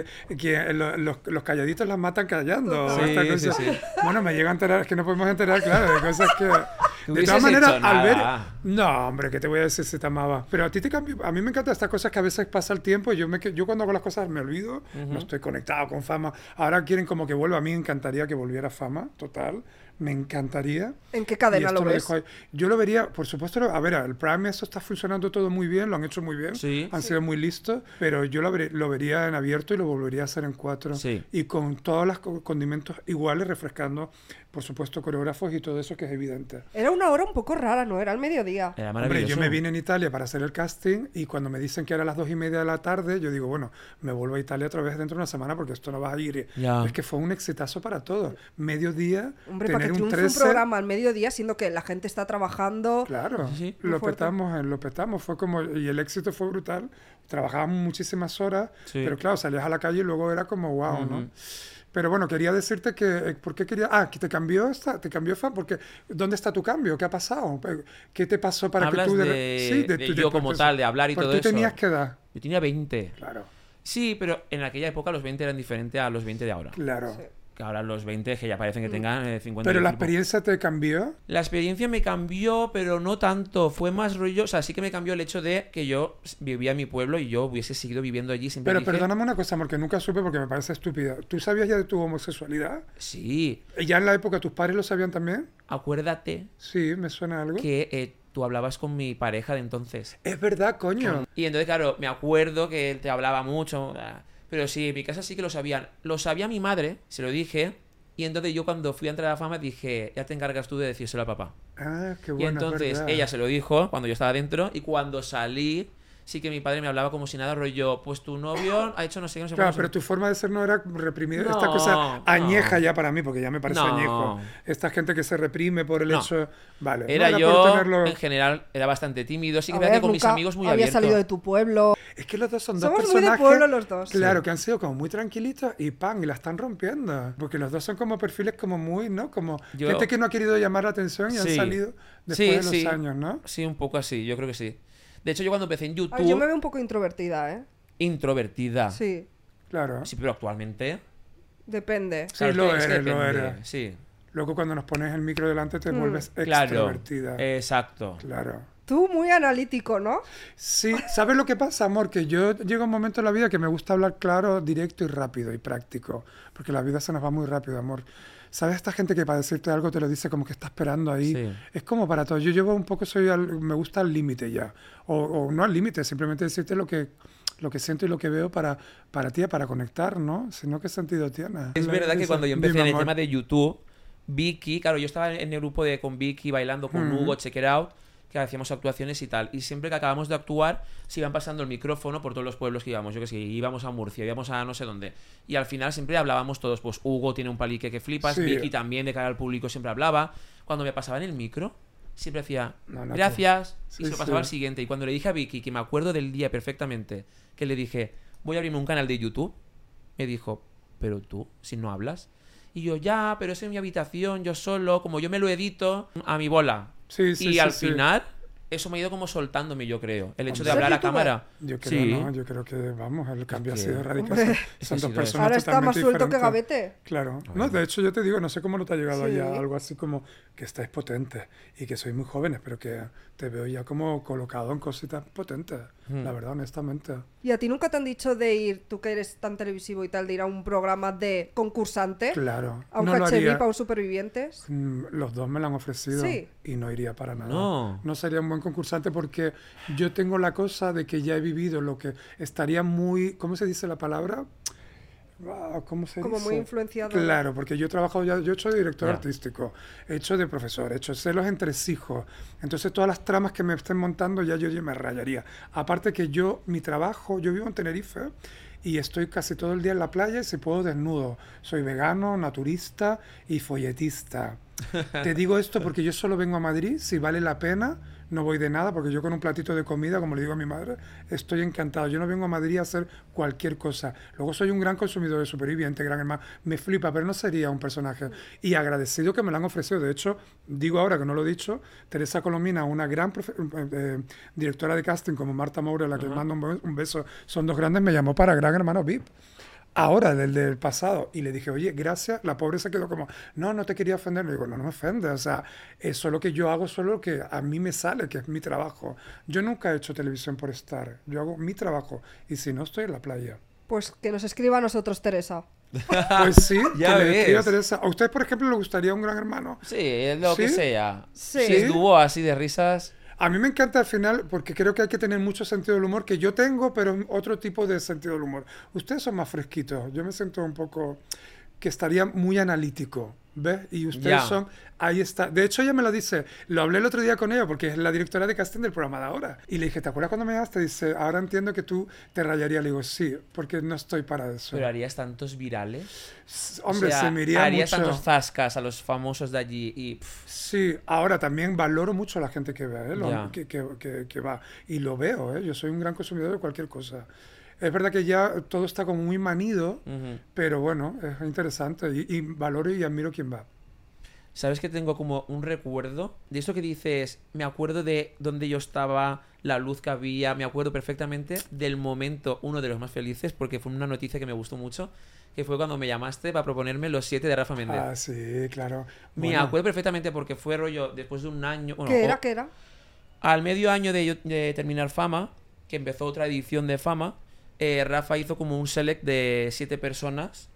los calladitos las matan callando. Sí, esta cosa. sí, sí. Bueno, me llego a enterar, es que no podemos enterar, claro, de cosas que... Tú De todas hubieses maneras, hecho al ver... nada. No, hombre, ¿qué te voy a decir si te amaba? Pero a ti te cambió... A mí me encantan estas cosas que a veces pasa el tiempo y yo cuando hago las cosas me olvido, no estoy conectado con Fama. Ahora quieren como que vuelva. A mí me encantaría que volviera Fama, total. Me encantaría. ¿En qué Y cadena esto lo ves? dejo ahí. Yo lo vería, por supuesto, a ver, el Prime esto está funcionando todo muy bien, lo han hecho muy bien, Sí. han sido muy listos, pero yo lo vería en abierto y lo volvería a hacer en 4. Sí. Y con todos los condimentos iguales, refrescando, por supuesto, coreógrafos y todo eso que es evidente. Era una hora un poco rara, ¿no? Era el mediodía. Era Hombre, maravilloso. yo me vine en Italia para hacer el casting y cuando me dicen que era a las 2:30 de la tarde, yo digo, bueno, me vuelvo a Italia otra vez dentro de una semana porque esto no va a ir. Ya. Es que fue un exitazo para todos. Mediodía, Hombre, para que tener un triunfe 13... un programa al mediodía, siendo que la gente está trabajando. Claro, Sí, muy lo fuerte. petamos, fue como, y el éxito fue brutal, trabajábamos muchísimas horas, Sí. pero claro, salías a la calle y luego era como wow, ¿no? Ujú. Pero bueno, quería decirte que, ¿por qué quería? Ah, que te cambió fan, porque ¿dónde está tu cambio? ¿Qué ha pasado? ¿Qué te pasó para Hablas que tú de yo como tal, de hablar y porque todo tú eso. tenías que dar, Yo tenía 20. claro, Sí, pero en aquella época los 20 eran diferentes a los 20 de ahora. claro. Sí. Que ahora los 20 que ya parecen que tengan 50 Pero y la pico. experiencia te cambió, La experiencia me cambió, pero no tanto. Fue más rollo. O sea, sí que me cambió el hecho de que yo vivía en mi pueblo y yo hubiese seguido viviendo allí. Siempre pero dije, perdóname una cosa, porque nunca supe porque me parece estúpida. ¿Tú sabías ya de tu homosexualidad? Sí, ¿Y ya en la época tus padres lo sabían también? acuérdate Sí, me suena algo. que tú hablabas con mi pareja de entonces. Es verdad, coño. Y entonces, claro, me acuerdo que él te hablaba mucho. Pero sí, en mi casa sí que lo sabían. Lo sabía mi madre, se lo dije. Y entonces yo cuando fui a entrar a la fama dije, ya te encargas tú de decírselo a papá. Ah, qué Y bueno. es entonces verdad. ella se lo dijo cuando yo estaba dentro. Y cuando salí, sí que mi padre me hablaba como si nada, rollo, pues tu novio ha hecho no sé qué, no sé Claro, cuánto. pero tu forma de ser no era reprimida. No, Esta cosa añeja no. ya para mí, porque ya me parece No. añejo. Esta gente que se reprime por el No. hecho. Vale. Era no, yo, por tenerlo- en general, era bastante tímido. Sí que A es verdad ver, que con mis nunca amigos muy había abierto. salido de tu pueblo. Es que los dos son dos Somos muy de personajes. pueblo los dos. Claro, que han sido como muy tranquilitos y pan, y la están rompiendo. Porque los dos son como perfiles como muy, ¿no? Como Yo- gente que no ha querido llamar la atención y han Sí. salido después Sí, de los sí. años, ¿no? Sí, un poco así, yo creo que sí. De hecho, yo cuando empecé en Ay, YouTube, yo me veo un poco introvertida, ¿eh? introvertida. Sí, Claro. Sí, pero actualmente. depende. Sí, lo es que eres, lo depende, eres. Sí, Luego cuando nos pones el micro delante te vuelves claro. extrovertida. Exacto. Claro. Tú muy analítico, ¿no? Sí, ¿sabes lo que pasa, amor? Que yo llego a un momento en la vida que me gusta hablar claro, directo y rápido y práctico. Porque la vida se nos va muy rápido, amor. ¿Sabes esta gente que para decirte algo te lo dice como que está esperando ahí? Sí. Es como para todo. Yo llevo un poco, me gusta al límite ya. O no al límite, simplemente decirte lo que siento y lo que veo para ti, para conectar, ¿no? Si no, ¿qué sentido tiene? Es verdad que cuando yo empecé Dime, en el amor. tema de YouTube, Vicky, claro, yo estaba en el grupo con Vicky bailando con Hugo, Check It Out, que hacíamos actuaciones y tal. Y siempre que acabamos de actuar, se iban pasando el micrófono por todos los pueblos que íbamos. Yo que sé, íbamos a Murcia, íbamos a no sé dónde. Y al final siempre hablábamos todos. Pues Hugo tiene un palique que flipas, Sí. Vicky también de cara al público siempre hablaba. Cuando me pasaban el micro, siempre hacía No, gracias sí, y se lo pasaba sí. al siguiente. Y cuando le dije a Vicky, que me acuerdo del día perfectamente, que le dije, voy a abrirme un canal de YouTube, me dijo, pero tú, si no hablas. Y yo, ya, pero es en mi habitación, yo solo, como yo me lo edito a mi bola. Sí, sí, Y sí, al sí. final eso me ha ido como soltándome, yo creo. El hecho de Hombre. hablar a ¿Ser youtuber? cámara. Yo creo, Sí. no, yo creo que, vamos, el cambio ha que- sido radical. Hombre. Son Sí, dos sí, personas Ahora está más totalmente suelto que diferentes. Gavete. Claro. No, de hecho yo te digo, no sé cómo no te ha llegado Sí. ya algo así como que estáis potentes y que sois muy jóvenes, pero que te veo ya como colocado en cositas potentes, la verdad, honestamente. ¿Y a ti nunca te han dicho de ir, tú que eres tan televisivo y tal, de ir a un programa de concursante? Claro. A un No lo haría. HVIP, a un Supervivientes. Los dos me lo han ofrecido Sí. y no iría para nada. No. No sería un buen concursante porque yo tengo la cosa de que ya he vivido lo que estaría muy, ¿cómo se dice la palabra? ¿Cómo se Como dice? muy influenciado. Claro, porque yo he trabajado ya, yo he hecho de director Ya. artístico, he hecho de profesor, he hecho sé los entresijos. Entonces todas las tramas que me estén montando ya me rayaría. Aparte que mi trabajo, yo vivo en Tenerife y estoy casi todo el día en la playa y si puedo desnudo. Soy vegano, naturista y folletista. Te digo esto porque yo solo vengo a Madrid si vale la pena. No voy de nada porque yo con un platito de comida, como le digo a mi madre, estoy encantado. Yo no vengo a Madrid a hacer cualquier cosa. Luego soy un gran consumidor de Superviviente, Gran Hermano. Me flipa, pero no sería un personaje. Y agradecido que me lo han ofrecido. De hecho, digo ahora que no lo he dicho, Teresa Colomina, una gran directora de casting como Marta Moura, a la que mando un beso, son dos grandes, me llamó para Gran Hermano VIP. Ahora, del pasado. Y le dije, oye, gracias. La pobre se quedó como, no te quería ofender. Le digo, no me ofendes. O sea, eso lo que yo hago, solo lo que a mí me sale, que es mi trabajo. Yo nunca he hecho televisión por estar. Yo hago mi trabajo. Y si no, estoy en la playa. Pues que nos escriba a nosotros, Teresa. Pues sí, Ya que le ves. escriba a Teresa. ¿A usted, por ejemplo, le gustaría un Gran Hermano? Sí, es lo que ¿Sí? sea. Sí. Si es dúo así de risas. A mí me encanta al final porque creo que hay que tener mucho sentido del humor, que yo tengo, pero otro tipo de sentido del humor. Ustedes son más fresquitos. Yo me siento un poco que estaría muy analítico, ¿ves? Y ustedes Ya. son... Ahí está. De hecho, ella me lo dice. Lo hablé el otro día con ella porque es la directora de casting del programa de ahora. Y le dije, ¿te acuerdas cuando me llamaste? Dice, ahora entiendo que tú te rayarías. Le digo, sí, porque no estoy para eso. Pero harías tantos virales. Hombre, O sea, se me iría harías mucho. tantos zascas a los famosos de allí y... Sí, ahora también valoro mucho a la gente que ve, ¿eh? Ya. Que va. Y lo veo, ¿eh? Yo soy un gran consumidor de cualquier cosa. Es verdad que ya todo está como muy manido, pero bueno, es interesante. Y valoro y admiro quien va. ¿Sabes que tengo como un recuerdo? De esto que dices, me acuerdo de dónde yo estaba, la luz que había, me acuerdo perfectamente del momento, uno de los más felices, porque fue una noticia que me gustó mucho, que fue cuando me llamaste para proponerme los 7 de Rafa Méndez. Ah, sí, claro. Me Bueno, acuerdo perfectamente porque fue rollo después de un año... Bueno, ¿Qué era? ¿Qué era? Al medio año de terminar Fama, que empezó otra edición de Fama, Rafa hizo como un select de 7 personas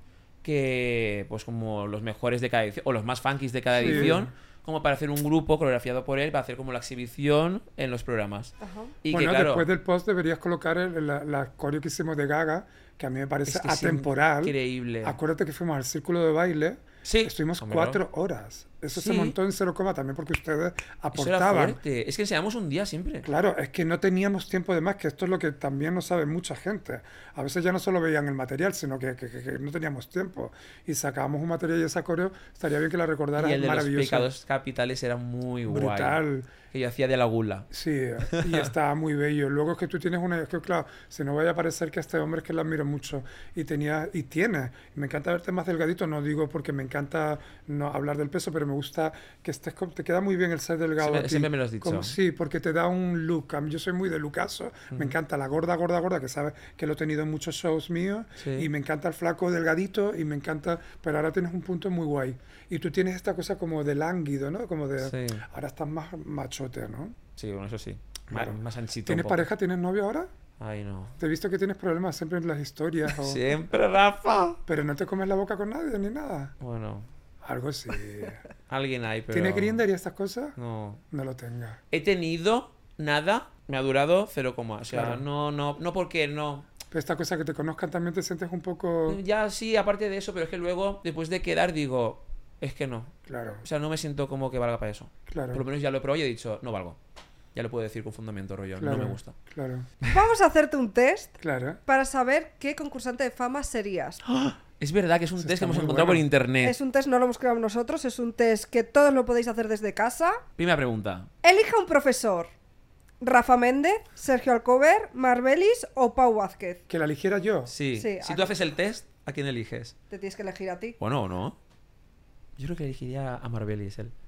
que, pues como los mejores de cada edición, o los más funkies de cada Sí. edición, como para hacer un grupo coreografiado por él, para hacer como la exhibición en los programas. Ajá. Y bueno, que claro, después del post deberías colocar la coreo que hicimos de Gaga, que a mí me parece es que es atemporal. increíble. Acuérdate que fuimos al círculo de baile. Sí. Estuvimos Hombre, 4 horas. Eso se Sí. montó en 0, también porque ustedes Eso era aportaban. fuerte. Es que enseñamos un día siempre. Claro, es que no teníamos tiempo de más, que esto es lo que también no sabe mucha gente. A veces ya no solo veían el material, sino que no teníamos tiempo. Y sacábamos un material y esa coreo, estaría bien que la recordaras, Y es el de los maravilloso. pecados capitales era muy guay. Brutal. Que yo hacía de la gula. Sí, y estaba muy bello. Luego es que tú tienes es que claro, si no vaya a parecer que este hombre es que lo admiro mucho y tiene. Me encanta verte más delgadito, no digo porque me encanta no hablar del peso, pero me gusta que estés te queda muy bien el ser delgado. Siempre- a ti. siempre me lo has dicho. Sí, porque te da un look. A mí, yo soy muy de lookazo. Me encanta la gorda, que sabes que lo he tenido en muchos shows míos. Sí. Y me encanta el flaco delgadito y me encanta, pero ahora tienes un punto muy guay. Y tú tienes esta cosa como de lánguido, ¿no? Como de Sí. ahora estás más machote, ¿no? Sí, bueno, eso sí. Claro. Más anchito. ¿Tienes un poco. pareja? ¿Tienes novio ahora? Ay, no. Te he visto que tienes problemas siempre en las historias. Siempre, Rafa. Pero no te comes la boca con nadie ni nada. Bueno, Algo sí. alguien hay, pero... ¿Tienes Grindr y estas cosas? No. No lo tenga. He tenido nada, me ha durado 0, o sea, Claro. no porque no. Pero esta cosa que te conozcan también te sientes un poco... Ya sí, aparte de eso, pero es que luego, después de quedar, digo, es que no. Claro, O sea, no me siento como que valga para eso. claro. Por lo menos ya lo he probado y he dicho, no valgo. Ya lo puedo decir con fundamento, rollo, Claro, no me gusta. Claro, Vamos a hacerte un test claro. para saber qué concursante de fama serías. Es verdad que es un Eso test que está hemos muy encontrado bueno. por internet. Es un test, no lo hemos creado nosotros, es un test que todos lo podéis hacer desde casa. Primera pregunta. Elija un profesor. Rafa Méndez, Sergio Alcover, Marbelis o Pau Vázquez. Que la eligiera yo. Sí. Sí, Si a- tú haces el test, ¿a quién eliges? Te tienes que elegir a ti. ¿O no? Yo creo que elegiría a Marbelis él.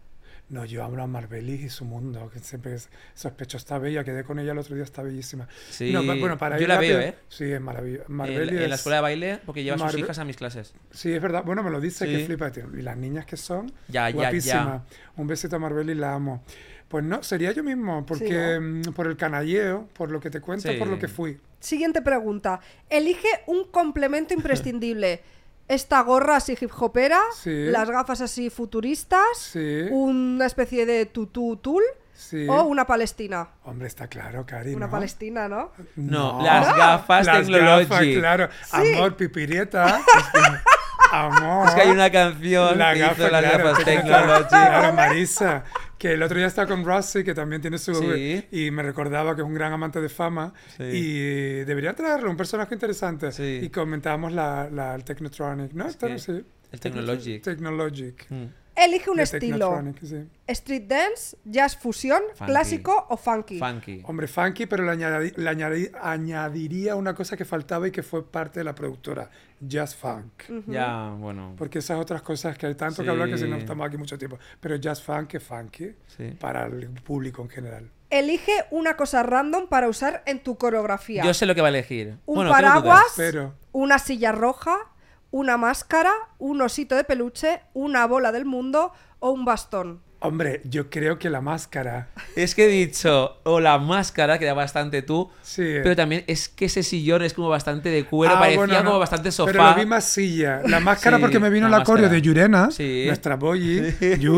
No, yo amo a Marbellis y su mundo, que siempre sospecho, está bella, quedé con ella el otro día, está bellísima. Sí, No, bueno, para yo ir la veo, rápido- ¿eh? Sí, es maravilloso. En Marbellis la escuela de baile, porque lleva a sus Marbe- hijas a mis clases. Sí, es verdad. Bueno, me lo dice, Sí. que flipa. Tío. Y las niñas que son, Ya, ya, guapísimas. Un besito a Marbellis, la amo. Pues no, sería yo mismo, porque por el canalleo, por lo que te cuento, Sí. por lo que fui. Siguiente pregunta. Elige un complemento imprescindible. Esta gorra así hip hopera, Sí. las gafas así futuristas, Sí. una especie de tutú tul Sí. o una palestina. Hombre, está claro, Cari, Una ¿no? palestina, ¿no? No, las gafas Las Technology. gafas, claro. Amor, pipirieta. Amor. Es que hay una canción La que hizo gafa, las claro, gafas Technology. Technology. Claro, Marisa. Que el otro día estaba con Rossi, que también tiene su... Sí. Y me recordaba que es un gran amante de fama. Sí. Y debería traerlo, un personaje interesante. Sí. Y comentábamos el Technotronic, ¿no? Es Esto que no sé. el Technologic. Technologic. Mm. Elige un De estilo. Technotronic, sí. Street dance, jazz fusión, Funky. clásico o funky. Funky. Hombre, funky, pero añadiría una cosa que faltaba y que fue parte de la productora, jazz funk. Ya, bueno. Porque esas otras cosas que hay tanto Sí. que hablar que si no estamos aquí mucho tiempo. Pero jazz funk es funky Sí. para el público en general. Elige una cosa random para usar en tu coreografía. Yo sé lo que va a elegir. Un Bueno, tengo paraguas, dudas. Pero una silla roja, una máscara, un osito de peluche, una bola del mundo o un bastón. Hombre, yo creo que la máscara. Es que he dicho, o la máscara, que era bastante tú, Sí. pero también es que ese sillón es como bastante de cuero, Ah, parecía bueno, no, como bastante sofá. Pero lo vi más silla. La máscara Sí, porque me vino la la coreo máscara. de Yurena, Sí. nuestra boyi,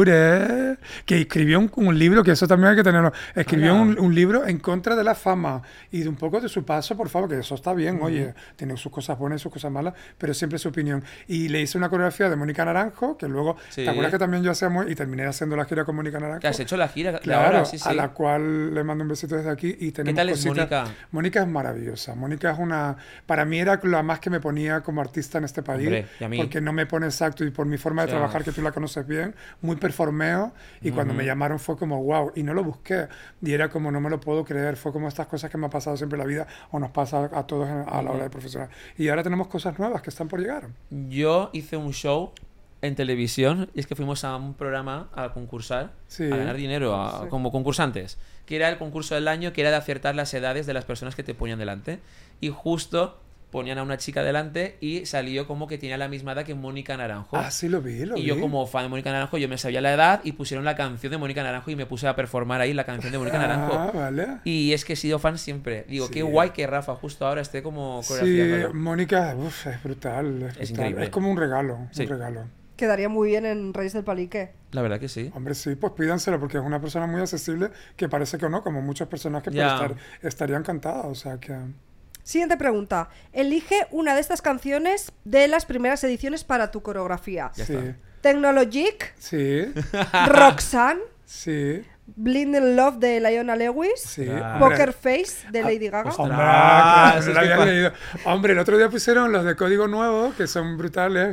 Yure, que escribió un libro, que eso también hay que tenerlo. Escribió Hala. un libro en contra de la fama y de un poco de su paso, por favor, que eso está bien, oye, tiene sus cosas buenas y sus cosas malas, pero siempre su opinión. Y le hice una coreografía de Mónica Naranjo, que luego, Sí. ¿te acuerdas que también yo hacía y terminé haciendo la gira con Mónica Naranjo? Que has hecho la gira, Claro, ahora, sí, sí. a la cual le mando un besito desde aquí y tenemos tal es cositas. Mónica? Mónica es maravillosa. Mónica es una... Para mí era la más que me ponía como artista en este país. Hombre, y a mí. Porque no me pone exacto y por mi forma de O sea, trabajar, que tú la conoces bien, muy performeo. Y cuando me llamaron fue como, wow. Y no lo busqué. Y era como, no me lo puedo creer. Fue como estas cosas que me ha pasado siempre en la vida o nos pasa a todos a la hora de profesional. Y ahora tenemos cosas nuevas que están por llegar. Yo hice un show en televisión y es que fuimos a un programa a concursar, Sí. a ganar dinero como concursantes, que era el concurso del año, que era de acertar las edades de las personas que te ponían delante. Y justo ponían a una chica delante y salió como que tenía la misma edad que Mónica Naranjo. Ah, sí, lo vi, lo Y vi. yo como fan de Mónica Naranjo, yo me sabía la edad y pusieron la canción de Mónica Naranjo y me puse a performar ahí la canción de Mónica Ah, Naranjo. vale. Y es que he sido fan siempre. Digo, Sí. qué guay que Rafa justo ahora esté como Sí, coreografiándolo. Mónica, uf, es brutal. Es brutal. increíble. Es como un regalo, Sí. un regalo. Quedaría muy bien en Reyes del Palique. La verdad que sí. Hombre, sí, pues pídanselo porque es una persona muy accesible que parece que no, como muchos personajes Ya. estarían encantadas, o sea que... Siguiente pregunta. Elige una de estas canciones de las primeras ediciones para tu coreografía. Ya sí, está. Technologic, sí, Roxanne, sí, Blinding Love de Leona Lewis, sí. Claro. Poker Face de Lady Gaga. ostras. Hombre, claro, Es no que la había pa- leído. Hombre, el otro día pusieron los de Código Nuevo, que son brutales,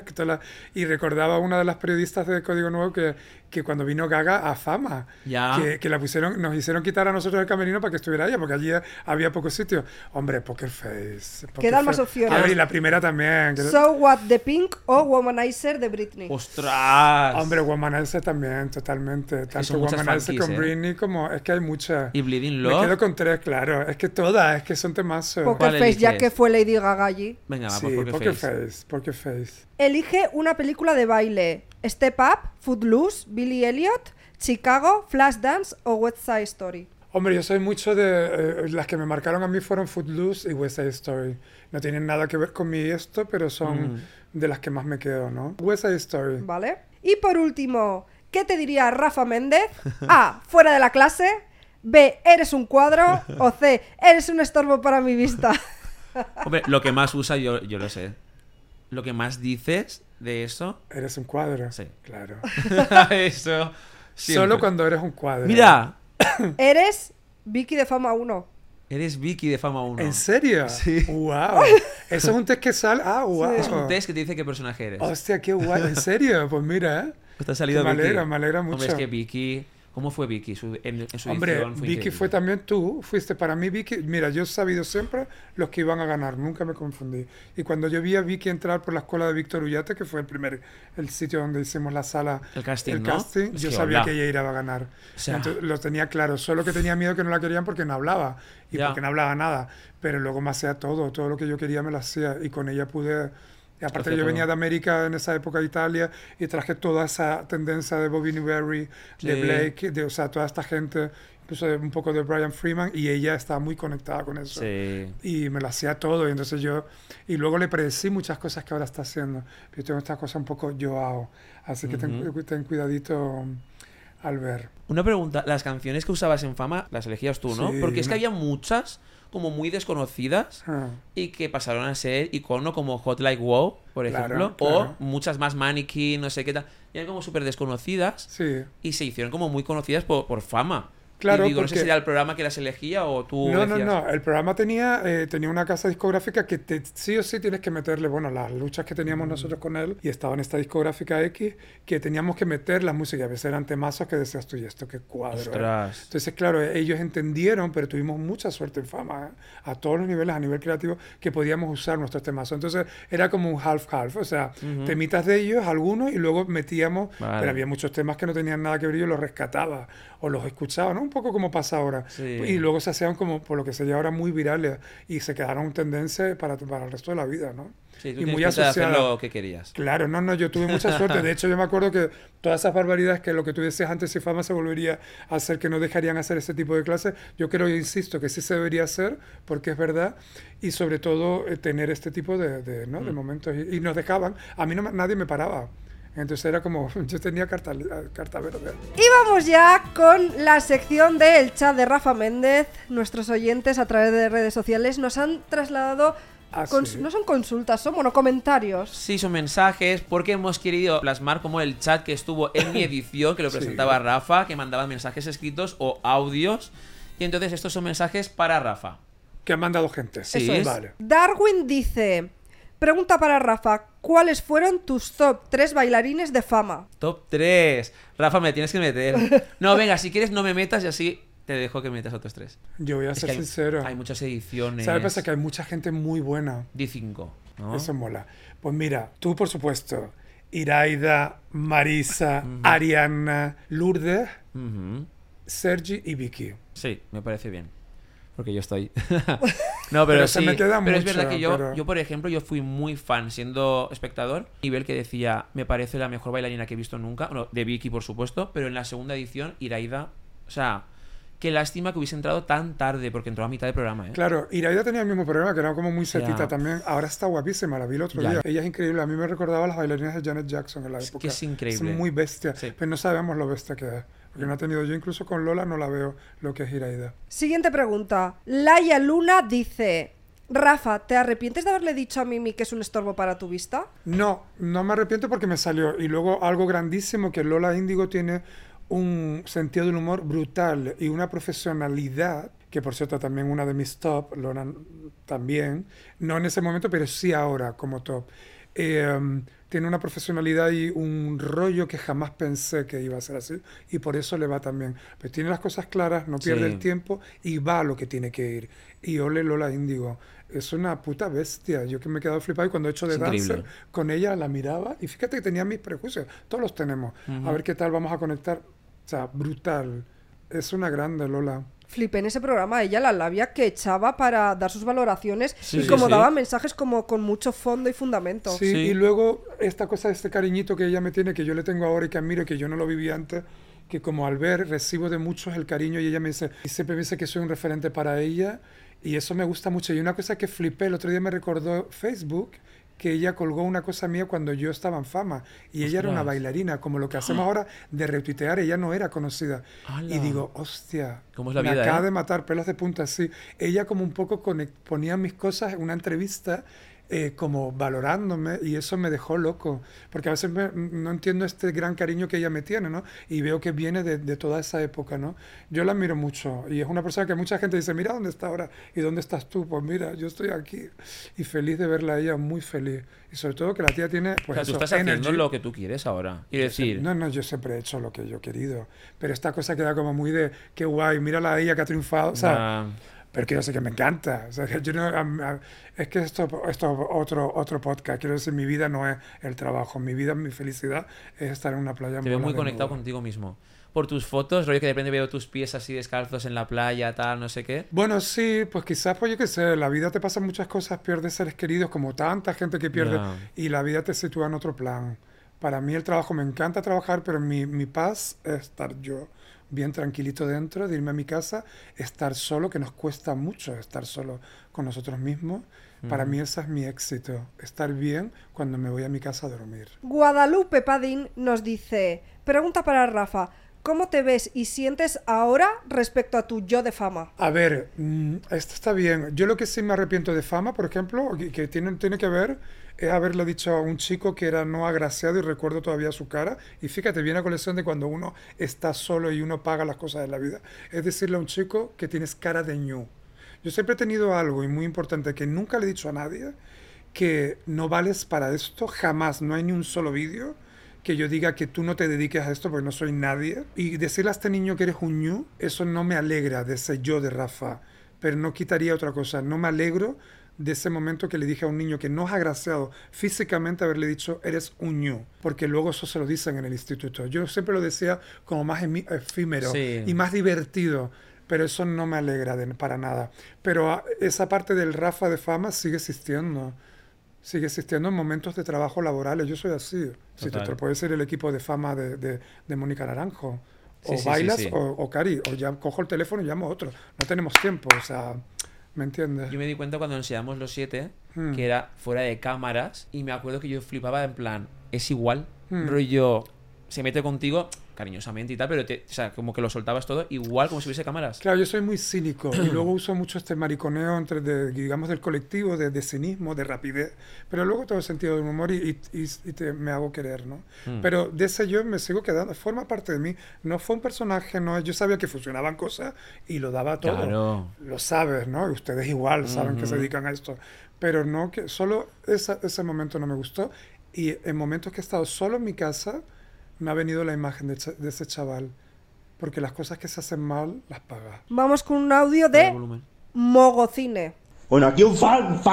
y recordaba a una de las periodistas de Código Nuevo que cuando vino Gaga a Fama, Ya. que la pusieron, nos hicieron quitar a nosotros el camerino para que estuviera ella, porque allí había pocos sitios. Hombre, Poker Face. Poker Quedan más Face. opciones. A ver, y la primera también. So What de Pink o Womanizer de Britney. ¡Ostras! Hombre, Womanizer también, totalmente. Tanto son muchas Womanizer con funkies, Britney como... Es que hay muchas. Y Bleeding Me quedo Love. con tres, claro. Es que todas, es que son temazos. Poker ¿Cuál Face, ya eliges? que fue Lady Gaga allí. Venga, va, Sí, por Poker Poker Face. Face. Poker Face. Elige una película de baile. Step Up, Footloose, Billy Elliot, Chicago, Flashdance o West Side Story. Hombre, yo soy mucho de... las que me marcaron a mí fueron Footloose y West Side Story. No tienen nada que ver con mi esto, pero son de las que más me quedo, ¿no? West Side Story. ¿Vale? Y por último, ¿qué te diría Rafa Méndez? A. Fuera de la clase. B. Eres un cuadro. O C. Eres un estorbo para mi vista. Hombre, lo que más usa, yo lo sé. Lo que más dices de eso. Eres un cuadro. Sí. Claro. Eso. siempre. Solo cuando eres un cuadro. Mira, Eres Vicky de Fama 1. eres Vicky de Fama 1. ¿En serio? Sí. ¡Wow! Eso es un test que sale... ¡Ah, wow! Es un test que te dice qué personaje eres. Hostia, qué guay. ¿En serio? Pues mira, ¿eh? Te ha salido Me Vicky. alegra mucho. Hombre, es que Vicky, ¿Cómo fue Vicky en su Hombre, edición? Fue Vicky increíble. fue también tú, fuiste para mí Vicky. Mira, yo he sabido siempre los que iban a ganar, nunca me confundí. Y cuando yo vi a Vicky entrar por la escuela de Víctor Ullate, que fue el sitio donde hicimos la sala, El casting, ¿no? Es yo que sabía hola. que ella iba a ganar. O sea- Entonces, lo tenía claro, solo que tenía miedo que no la querían porque no hablaba y Ya. porque no hablaba nada. Pero luego me hacía todo lo que yo quería me lo hacía y con ella pude. Y aparte Hacía yo todo. venía de América en esa época de Italia y traje toda esa tendencia de Bobby Newberry, de Sí. Blake, o sea, toda esta gente, incluso un poco de Brian Freeman, y ella estaba muy conectada con eso. Sí. Y me lo hacía todo, y entonces y luego le predecí muchas cosas que ahora está haciendo. Yo tengo esta cosa un poco yo, así que ten cuidadito al ver. Una pregunta, las canciones que usabas en Fama las elegías tú, ¿no? Sí, Porque es que no. había muchas como muy desconocidas Ah, y que pasaron a ser icono como Hot Like Wow, por Claro, ejemplo, claro. o muchas más Mannequin, no sé qué tal. Y eran como súper desconocidas sí. y se hicieron como muy conocidas por Fama. Claro, y digo, no sé porque- si era el programa que las elegía o tú No, decías... no. El programa tenía una casa discográfica que sí o sí tienes que meterle, bueno, las luchas que teníamos nosotros con él, y estaba en esta discográfica X, que teníamos que meter la música. A veces eran temazos que decías tú, y esto qué cuadro. Ostras. Entonces, claro, ellos entendieron, pero tuvimos mucha suerte en Fama, a todos los niveles, a nivel creativo, que podíamos usar nuestros temazos. Entonces, era como un half-half, o sea, temitas de ellos, algunos, y luego metíamos, Vale. pero había muchos temas que no tenían nada que ver, yo los rescataba o los escuchaba, ¿no? Un poco como pasa ahora. Sí. Y luego se hacían como, por lo que se llama ahora, muy virales y se quedaron en tendencia para el resto de la vida, ¿no? Sí, tú y tienes muy pinta de hacer asociada. lo que querías. Claro, no, yo tuve mucha suerte. De hecho, yo me acuerdo que todas esas barbaridades que lo que tú decías antes, si Fama se volvería a hacer, que no dejarían hacer ese tipo de clases, yo creo, insisto, que sí se debería hacer, porque es verdad, y sobre todo tener este tipo de momentos. Y nos dejaban, a mí nadie me paraba. Entonces era como, yo tenía carta verde. Y vamos ya con la sección del chat de Rafa Méndez. Nuestros oyentes a través de redes sociales nos han trasladado, Sí. no son consultas, son comentarios. Sí, son mensajes, porque hemos querido plasmar como el chat que estuvo en mi edición, que lo Sí. presentaba Rafa, que mandaban mensajes escritos o audios. Y entonces estos son mensajes para Rafa. Que han mandado gente. Sí. Eso es. Vale. Darwin dice, pregunta para Rafa, ¿cuáles fueron tus top 3 bailarines de Fama? Top 3. Rafa, me tienes que meter. No, venga, si quieres no me metas y así te dejo que metas otros 3. Yo voy a Es ser que sincero. hay muchas ediciones. ¿Sabes? Pasa que hay mucha gente muy buena. Di 5, ¿no? Eso mola. Pues mira, tú por supuesto, Iraida, Marisa, Ariana, Lourdes, Ujú. Sergi y Vicky. Sí, me parece bien. Porque yo estoy. No, pero Pero se sí. me queda pero es mucho, verdad que yo, pero- yo, por ejemplo, yo fui muy fan siendo espectador. Nivel que decía, me parece la mejor bailarina que he visto nunca. Bueno, de Vicky, por supuesto. Pero en la segunda edición, Iraida. O sea, qué lástima que hubiese entrado tan tarde, porque entró a mitad del programa, ¿eh? Claro, Iraida tenía el mismo problema, que era como muy setita Ya. también. Ahora está guapísima, la vi el otro Ya. día. Ella es increíble. A mí me recordaba a las bailarinas de Janet Jackson en la Es época. que es increíble. Es muy bestia. Sí. Pero no sabemos lo bestia que es. Porque no ha tenido, yo incluso con Lola no la veo lo que es Iraida. Siguiente pregunta. Laia Luna dice, Rafa, ¿te arrepientes de haberle dicho a Mimi que es un estorbo para tu vista? No me arrepiento porque me salió. Y luego algo grandísimo, que Lola Índigo tiene un sentido del humor brutal y una profesionalidad, que por cierto también una de mis top, Lola también, no en ese momento, pero sí ahora como top. Tiene una profesionalidad y un rollo que jamás pensé que iba a ser así, y por eso le va también. Pero tiene las cosas claras, no pierde Sí. el tiempo y va a lo que tiene que ir. Y ole Lola Índigo, es una puta bestia. Yo que me he quedado flipado, y cuando he hecho de Es increíble. dancer con ella la miraba y fíjate que tenía mis prejuicios, todos los tenemos. A ver qué tal vamos a conectar. O sea, brutal. Es una grande Lola. Flipé en ese programa, ella la labia que echaba para dar sus valoraciones Sí, y sí, como sí. daba mensajes como con mucho fondo y fundamento. Sí, Sí. y luego esta cosa, este cariñito que ella me tiene, que yo le tengo ahora y que admiro, y que yo no lo viví antes, que como al ver recibo de muchos el cariño, y ella me dice, y siempre me dice que soy un referente para ella, y eso me gusta mucho. Y una cosa que flipé, el otro día me recordó Facebook, que ella colgó una cosa mía cuando yo estaba en Fama, y ella era una Ostras. bailarina, como lo que hacemos ahora de retuitear, ella no era conocida. ¡Hala! Y digo, hostia, ¿Cómo es la me vida, acaba eh? de matar, pelos de punta así. Ella como un poco ponía mis cosas en una entrevista, como valorándome, y eso me dejó loco, porque a veces no entiendo este gran cariño que ella me tiene, ¿no? Y veo que viene de toda esa época, ¿no? Yo la admiro mucho, y es una persona que mucha gente dice, mira dónde está ahora, y dónde estás tú, pues mira, yo estoy aquí, y feliz de verla a ella, muy feliz, y sobre todo que la tía tiene, pues O sea, eso, tú estás haciendo energy. lo que tú quieres ahora. Quiero decir, No, yo siempre he hecho lo que yo he querido, pero esta cosa queda como muy de, qué guay, mírala a ella que ha triunfado, o sea, nah, pero quiero decir que me encanta. O sea, que yo no, es que esto es otro podcast. Quiero decir, mi vida no es el trabajo. Mi vida, mi felicidad es estar en una playa. te veo bola muy de conectado nudo. contigo mismo. Por tus fotos, rollo que de repente veo tus pies así descalzos en la playa, tal, no sé qué. Bueno, sí, pues quizás, pues yo qué sé, la vida te pasan muchas cosas, pierdes seres queridos, como tanta gente que pierde, Ya. y la vida te sitúa en otro plan. Para mí el trabajo, me encanta trabajar, pero mi paz es estar yo bien tranquilito dentro, de irme a mi casa, estar solo, que nos cuesta mucho estar solo con nosotros mismos. Para mí ese es mi éxito, estar bien cuando me voy a mi casa a dormir. Guadalupe Padín nos dice, pregunta para Rafa, ¿cómo te ves y sientes ahora respecto a tu yo de fama? A ver, esto está bien. Yo lo que sí me arrepiento de fama, por ejemplo, que tiene que ver, es haberle dicho a un chico que era no agraciado, y recuerdo todavía su cara. Y fíjate, viene a colección de cuando uno está solo y uno paga las cosas de la vida. Es decirle a un chico que tienes cara de ñu. Yo siempre he tenido algo, y muy importante, que nunca le he dicho a nadie, que no vales para esto, jamás. No hay ni un solo vídeo que yo diga que tú no te dediques a esto porque no soy nadie. Y decirle a este niño que eres un ñu, eso no me alegra de ese yo de Rafa, pero no quitaría otra cosa. No me alegro de ese momento que le dije a un niño que no es agraciado físicamente haberle dicho eres un ñu, porque luego eso se lo dicen en el instituto. Yo siempre lo decía como más efímero Sí. y más divertido, pero eso no me alegra para nada. Pero esa parte del Rafa de fama sigue existiendo. Sigue existiendo en momentos de trabajo laborales. Yo soy así. Si te Total. lo puede decir el equipo de fama de Mónica Naranjo. Sí, O sí, bailas sí, sí. o Cari. O ya cojo el teléfono y llamo a otro. No tenemos tiempo. O sea, ¿me entiendes? Yo me di cuenta cuando nos enseñamos los 7, Hmm. que era fuera de cámaras, y me acuerdo que yo flipaba en plan, es igual, Hmm. rollo, se mete contigo cariñosamente y tal, pero o sea, como que lo soltabas todo igual como si hubiese cámaras. Claro, yo soy muy cínico y luego uso mucho este mariconeo digamos, del colectivo, de cinismo, de rapidez, pero luego todo el sentido del humor y me hago querer, ¿no? Pero de ese yo me sigo quedando, forma parte de mí. No fue un personaje, no, yo sabía que funcionaban cosas y lo daba todo. Claro. Lo sabes, ¿no? Y ustedes igual saben que se dedican a esto, pero no, que solo ese momento no me gustó, y en momentos que he estado solo en mi casa me ha venido la imagen de ese chaval. Porque las cosas que se hacen mal, las pagas. Vamos con un audio El de volumen. Mogocine. Bueno, aquí un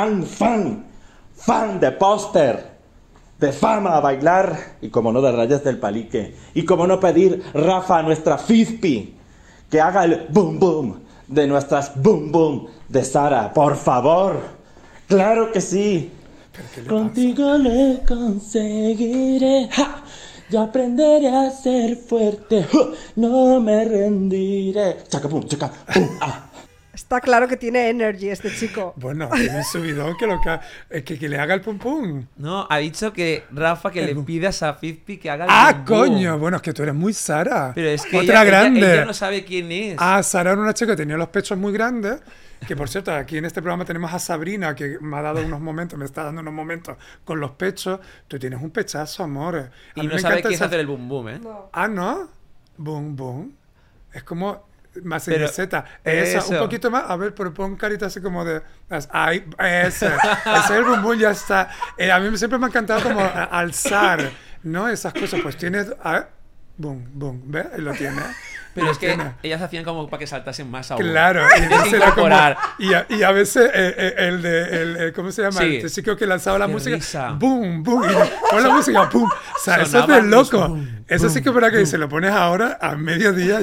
fan de póster, de fama a bailar, y como no de Rayas del Palique, y como no pedir Rafa a nuestra Fizpi que haga el boom boom de nuestras boom boom de Sara, por favor. Claro que sí. Contigo le conseguiré. ¡Ja! Yo aprenderé a ser fuerte. ¡Ja! No me rendiré. Chaca pum, chaca pum. Ah. Está claro que tiene energy este chico. Bueno, tiene un subidón que le haga el pum pum. No, ha dicho que Rafa que le pidas a Fizpi que haga el ¡Ah, boom boom. coño! Bueno, es que tú eres muy Sara. Pero es que Otra grande. ella no sabe quién es. Ah, Sara era una chica que tenía los pechos muy grandes. Que por cierto, aquí en este programa tenemos a Sabrina, que me ha dado unos momentos, me está dando unos momentos con los pechos. Tú tienes un pechazo, amor. A Y mí no me sabe encanta quién es esa- hacer el boom boom, ¿eh? No. Ah, ¿no? Boom, boom. Es como más Pero- Z. Esa, un eso. poquito más. A ver, pero pon carita así como de... Ay, ese. Ese es el boom, boom, ya está. A mí siempre me ha encantado como alzar, ¿no? Esas cosas. Pues tienes... boom, boom. ¿Ves? Ahí lo tienes. Pero Lo es que tienes. ellas hacían como para que saltasen más aún. Claro, y Tienes entonces que era como, incorporar. y a veces ¿cómo se llama? Sí. El chico que lanzaba la Qué música, risa. boom, boom, y pon la música, boom. O sea, eso es de Sonaban los loco. boom, Eso sí que es verdad que si lo pones ahora a mediodía.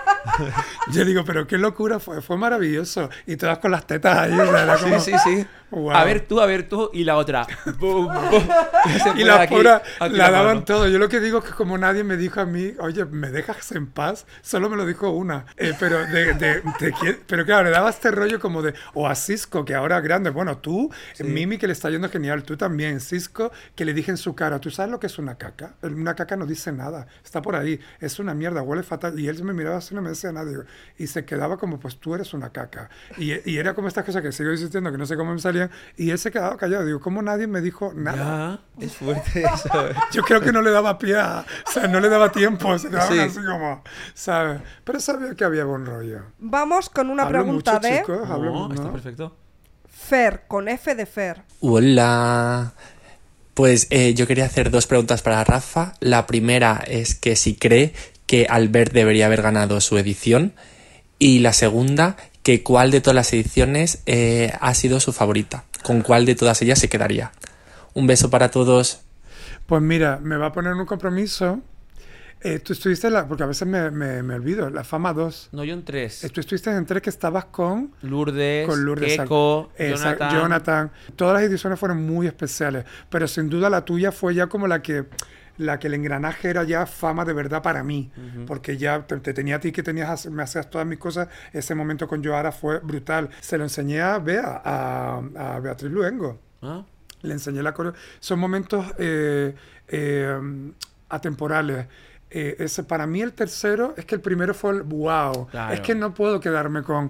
Yo digo, pero qué locura fue maravilloso. Y todas con las tetas ahí. O sea, era como, Sí, sí, sí. Wow. A ver tú, y la otra. Boom, boom. Se Y pone las aquí- pobres aquí la mano. daban todo. Yo lo que digo es que como nadie me dijo a mí, oye, ¿me dejas en paz? Solo me lo dijo una. Pero pero claro, le daba este rollo como de, o a Cisco, que ahora es grande. Bueno, tú, Mimi, que le está yendo genial. Tú también, Cisco, que le dije en su cara, ¿tú sabes lo que es una caca? Una caca no dice nada. Está por ahí. Es una mierda, huele fatal. Y él me miraba así, no me decía nada. Y se quedaba como, pues tú eres una caca. Y era como estas cosas que sigo insistiendo, que no sé cómo me sale salían, y él se quedaba callado. Digo, ¿cómo nadie me dijo nada? Ya, es fuerte eso. Yo creo que no le daba pie, o sea, no le daba tiempo, se quedaban Sí. así como, ¿sabes? Pero sabía que había buen rollo. Vamos con una Hablo pregunta mucho, de chicos, hablo, No, está ¿no? perfecto. Fer, con F de Fer. Hola. Pues yo quería hacer 2 preguntas para Rafa. La primera es que si cree que Albert debería haber ganado su edición. Y la segunda, que cuál de todas las ediciones ha sido su favorita. ¿Con cuál de todas ellas se quedaría? Un beso para todos. Pues mira, me va a poner un compromiso. Tú estuviste porque a veces me olvido, la Fama 2. No, yo en 3. Tú estuviste en 3 que estabas con Lourdes, Lourdes, Keiko, exacto, Jonathan. Jonathan. Todas las ediciones fueron muy especiales, pero sin duda la tuya fue ya como la que el engranaje era ya Fama de verdad para mí, porque ya te tenía a ti que me hacías todas mis cosas. Ese momento con Yoara fue brutal. Se lo enseñé a Bea, a Beatriz Luengo. ¿Ah? Le enseñé la coreo. Son momentos atemporales. Para mí el tercero es que el primero fue el wow. Claro. Es que no puedo quedarme con...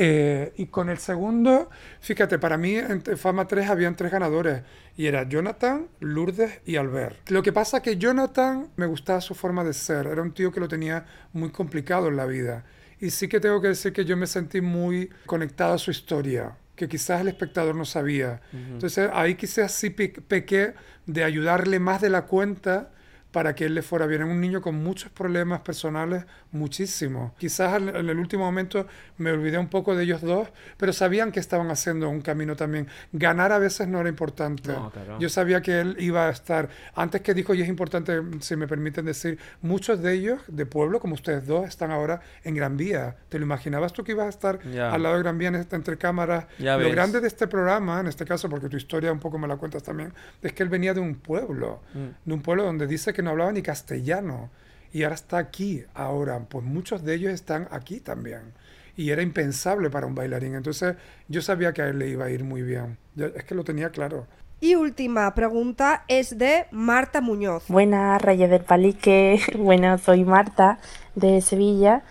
y con el segundo, fíjate, para mí en Fama 3 habían 3 ganadores. Y era Jonathan, Lourdes y Albert. Lo que pasa es que Jonathan me gustaba su forma de ser. Era un tío que lo tenía muy complicado en la vida. Y sí que tengo que decir que yo me sentí muy conectado a su historia, que quizás el espectador no sabía. Entonces ahí quizás sí pequé de ayudarle más de la cuenta para que él le fuera bien. Era un niño con muchos problemas personales, muchísimos. Quizás en el último momento me olvidé un poco de ellos dos, pero sabían que estaban haciendo un camino también. Ganar a veces no era importante. No, claro. Yo sabía que él iba a estar... Antes que dijo, y es importante, si me permiten decir, muchos de ellos, de pueblo, como ustedes dos, están ahora en Gran Vía. ¿Te lo imaginabas tú que ibas a estar Ya. al lado de Gran Vía entre cámaras? Ya Lo ves. grande de este programa, en este caso, porque tu historia un poco me la cuentas también, es que él venía de un pueblo donde dice que no hablaba ni castellano, y ahora está aquí. Ahora, pues muchos de ellos están aquí también, y era impensable para un bailarín. Entonces yo sabía que a él le iba a ir muy bien. Es que lo tenía claro. Y última pregunta es de Marta Muñoz. Buenas, Reyes del Palique. Bueno, soy Marta de Sevilla.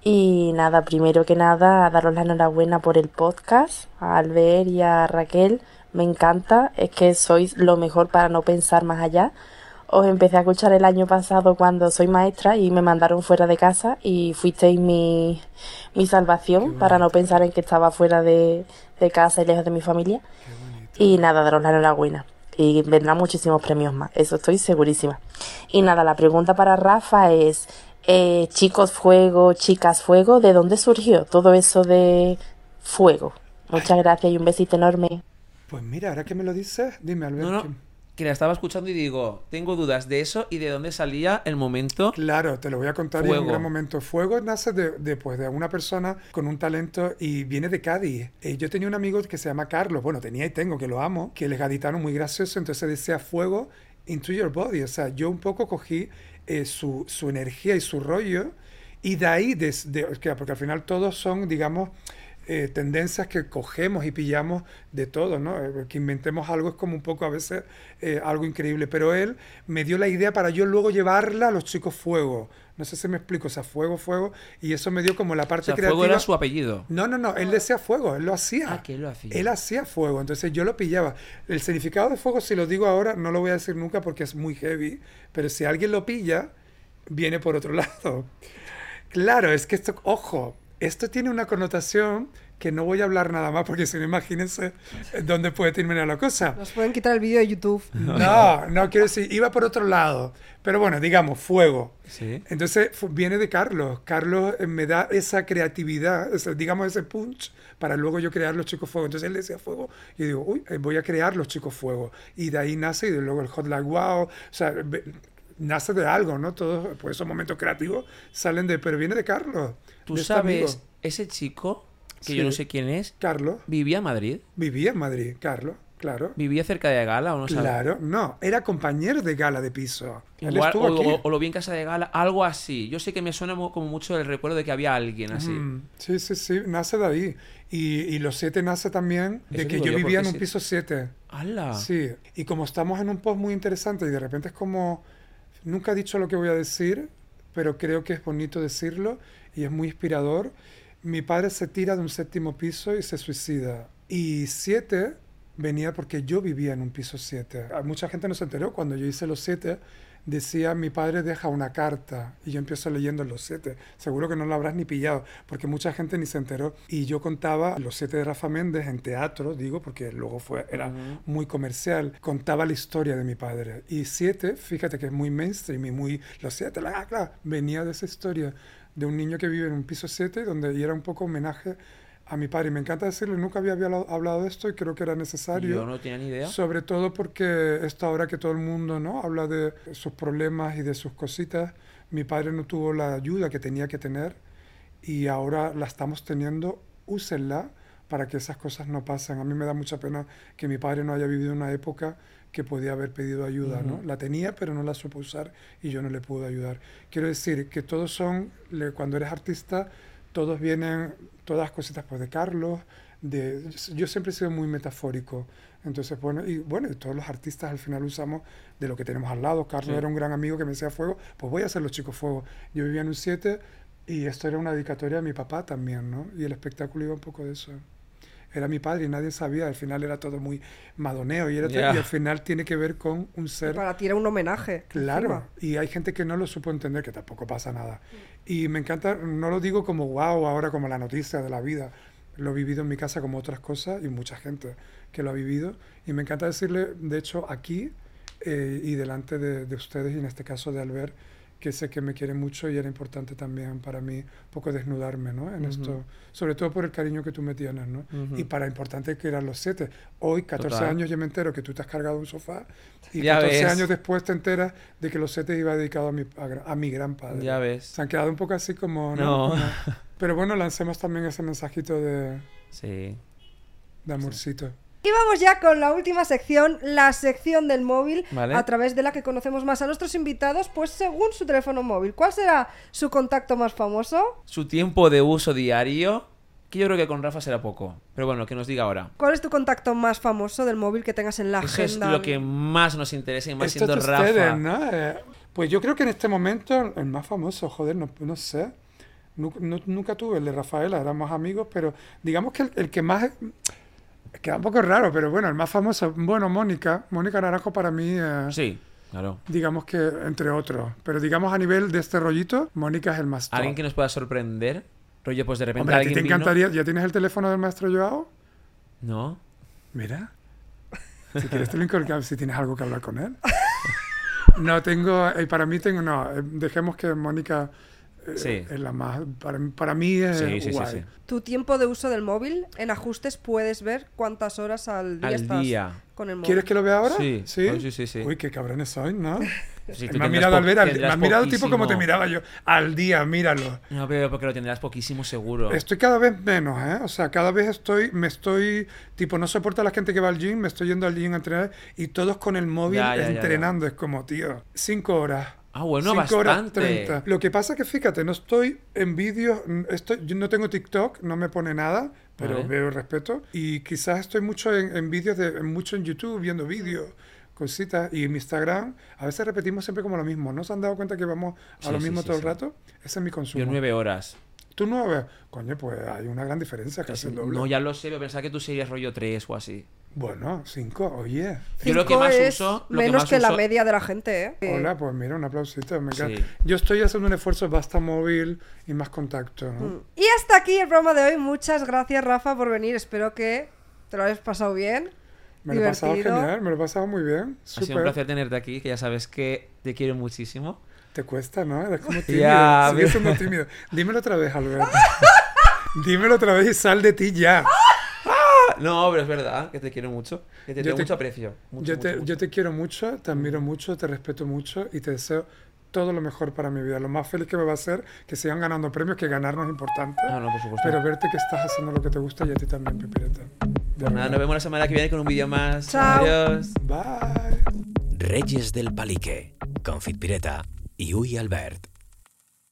Y nada, primero que nada, daros la enhorabuena por el podcast, a Albert y a Raquel. Me encanta, es que sois lo mejor para no pensar más allá. Os empecé a escuchar el año pasado cuando soy maestra y me mandaron fuera de casa y fuisteis mi salvación para no pensar en que estaba fuera de casa y lejos de mi familia. Y nada, daros la enhorabuena. Y vendrán muchísimos premios más, eso estoy segurísima. Y nada, la pregunta para Rafa es, chicos fuego, chicas fuego, ¿de dónde surgió todo eso de fuego? Muchas gracias y un besito enorme. Pues mira, ahora que me lo dices, dime, Albert. No, que la estaba escuchando y digo, tengo dudas de eso y de dónde salía el momento. Claro, te lo voy a contar y es un Fuego. gran momento. Fuego nace de una persona con un talento y viene de Cádiz. Yo tenía un amigo que se llama Carlos, bueno, tenía y tengo, que lo amo, que él es gaditano, muy gracioso, entonces decía fuego into your body. O sea, yo un poco cogí su energía y su rollo, y de ahí, porque al final todos son, digamos, tendencias que cogemos y pillamos de todo, ¿no? Que inventemos algo es como un poco a veces algo increíble, pero él me dio la idea para yo luego llevarla a los chicos fuego. No sé si me explico, o sea, fuego, y eso me dio como la O parte sea, creativa. Fuego era su apellido. No, él decía fuego, él lo hacía. Ah, que él lo hacía. Él hacía fuego, entonces yo lo pillaba. El significado de fuego, si lo digo ahora, no lo voy a decir nunca porque es muy heavy, pero si alguien lo pilla, viene por otro lado. Claro, es que esto, ojo, esto tiene una connotación que no voy a hablar nada más porque si no, imagínense dónde puede terminar la cosa. Nos pueden quitar el vídeo de YouTube. No, quiero decir, iba por otro lado. Pero bueno, digamos, fuego. Sí. Entonces viene de Carlos. Carlos me da esa creatividad, digamos ese punch, para luego yo crear los chicos fuego. Entonces él decía fuego y digo, uy, voy a crear los chicos fuego. Y de ahí nace, y de luego el Hot Like Wow. O sea, nace de algo, ¿no? Todos pues, esos momentos creativos salen pero viene de Carlos. ¿Tú de este sabes, amigo. ese chico, que Sí. yo no sé quién es, Carlos vivía en Madrid? vivía en Madrid, Carlos, claro. ¿Vivía cerca de Gala o no sabes? Claro, no, era compañero de Gala de piso. Él Igual, estuvo aquí. o lo vi en casa de Gala, algo así. Yo sé que me suena como mucho el recuerdo de que había alguien así. Sí, nace de ahí. Y los 7 nace también de Eso que digo yo yo, vivía en porque un piso 7. ¡Hala! Sí, y como estamos en un post muy interesante y de repente es como, nunca he dicho lo que voy a decir, pero creo que es bonito decirlo y es muy inspirador. Mi padre se tira de un 7º piso y se suicida. Y 7 venía porque yo vivía en un piso 7. Mucha gente no se enteró cuando yo hice los 7. Decía, mi padre deja una carta, y yo empiezo leyendo los 7. Seguro que no lo habrás ni pillado, porque mucha gente ni se enteró. Y yo contaba los 7 de Rafa Méndez en teatro, digo, porque luego era muy comercial. Contaba la historia de mi padre. Y 7, fíjate que es muy mainstream y muy... Los 7, claro, venía de esa historia de un niño que vive en un piso 7, y era un poco homenaje a mi padre. Y me encanta decirlo, nunca había hablado de esto y creo que era necesario. Yo no tenía ni idea. Sobre todo porque esta hora que todo el mundo, ¿no?, habla de sus problemas y de sus cositas, mi padre no tuvo la ayuda que tenía que tener y ahora la estamos teniendo. Úsenla para que esas cosas no pasen. A mí me da mucha pena que mi padre no haya vivido una época que podía haber pedido ayuda, ¿no? La tenía, pero no la supo usar y yo no le pude ayudar. Quiero decir que todos son, cuando eres artista, todos vienen, todas las cositas pues de Carlos, yo siempre he sido muy metafórico, entonces bueno, y todos los artistas al final usamos de lo que tenemos al lado. Carlos era un gran amigo que me decía fuego, pues voy a hacer los chicos fuego. Yo vivía en un 7 y esto era una dedicatoria a mi papá también, ¿no? Y el espectáculo iba un poco de eso. Era mi padre y nadie sabía, al final era todo muy madoneo y al final tiene que ver con un ser... Para ti era un homenaje. Claro, encima. y hay gente que no lo supo entender, que tampoco pasa nada. Y me encanta, no lo digo como wow, ahora como la noticia de la vida, lo he vivido en mi casa como otras cosas y mucha gente que lo ha vivido. Y me encanta decirle, de hecho, aquí y delante de ustedes y en este caso de Albert, que sé que me quiere mucho y era importante también para mí un poco desnudarme, ¿no? En esto, sobre todo por el cariño que tú me tienes, ¿no? Y para importante que eran los 7. Hoy, 14 años, yo me entero que tú te has cargado un sofá y ya 14 años después te enteras de que los 7 iba dedicado a mi gran padre. Ya ves. Se han quedado un poco así como... No. Pero bueno, lancemos también ese mensajito de amorcito. Sí. Y vamos ya con la última sección, la sección del móvil, ¿vale?, a través de la que conocemos más a nuestros invitados, pues según su teléfono móvil. ¿Cuál será su contacto más famoso? Su tiempo de uso diario, que yo creo que con Rafa será poco. Pero bueno, que nos diga ahora. ¿Cuál es tu contacto más famoso del móvil que tengas en la Eso agenda? es lo que más nos interesa y más Esto siendo ustedes, Rafa. ¿no? Pues yo creo que en este momento el más famoso, joder, no sé. Nunca tuve el de Rafaela, éramos amigos, pero digamos que el que más... Queda un poco raro, pero bueno, el más famoso, bueno, Mónica Naranjo para mí, sí, claro. Digamos que entre otros, pero digamos a nivel de este rollito, Mónica es el más top. ¿Alguien que nos pueda sorprender? Rollo, pues de repente Hombre, alguien ¿a ti te encantaría? ¿Ya tienes el teléfono del maestro Joao? No. Mira, si quieres te lo incorporamos, si tienes algo que hablar con él. No tengo, dejemos que Mónica... es la más, para mí es guay. Sí. Tu tiempo de uso del móvil, en ajustes puedes ver cuántas horas al día estás con el móvil. ¿Quieres que lo vea ahora? Sí. Sí. Uy, qué cabrones sois, ¿no? Sí, me has mirado me has mirado tipo como te miraba yo. Al día, míralo. No, pero porque lo tendrás poquísimo seguro. Estoy cada vez menos, ¿eh? O sea, cada vez tipo, no soporto a la gente que va al gym, me estoy yendo al gym a entrenar y todos con el móvil entrenando. Es como, tío, 5 horas. Ah, bueno, 5 horas bastante. 30. Lo que pasa que, fíjate, no estoy en vídeos, yo no tengo TikTok, no me pone nada, pero veo respeto. Y quizás estoy mucho en vídeos, mucho en YouTube, viendo vídeos, cositas. Y en Instagram, a veces repetimos siempre como lo mismo. ¿No se han dado cuenta que vamos a lo mismo todo el rato? Ese es mi consumo. Yo 9 horas. ¿Tú 9? Coño, pues hay una gran diferencia, casi el doble. No, ya lo sé, pero pensaba que tú serías rollo 3 o así. Bueno, 5, oye. Yo lo que más uso... menos que la media de la gente, ¿eh? Hola, pues mira, un aplausito. Me encanta. Sí. Yo estoy haciendo un esfuerzo basta móvil y más contacto, ¿no? Y hasta aquí el programa de hoy. Muchas gracias, Rafa, por venir. Espero que te lo hayas pasado bien. Me lo he pasado genial, me lo he pasado muy bien. Ha sido un placer tenerte aquí, que ya sabes que te quiero muchísimo. Te cuesta, ¿no? Eres como tímido. Ya, Sigues siendo tímido. Dímelo otra vez, Albert. Dímelo otra vez y sal de ti ya. No, pero es verdad que te quiero mucho. Que te tengo mucho aprecio. Mucho. Yo te quiero mucho, te admiro mucho, te respeto mucho y te deseo todo lo mejor para mi vida. Lo más feliz que me va a hacer que sigan ganando premios, que ganarnos es importante. No, por supuesto. Pero verte que estás haciendo lo que te gusta y a ti también, Pipireta. Pues nada, nos vemos la semana que viene con un vídeo más. Chao. Adiós. Bye. Reyes del Palique, con Fitpireta y Uy Albert.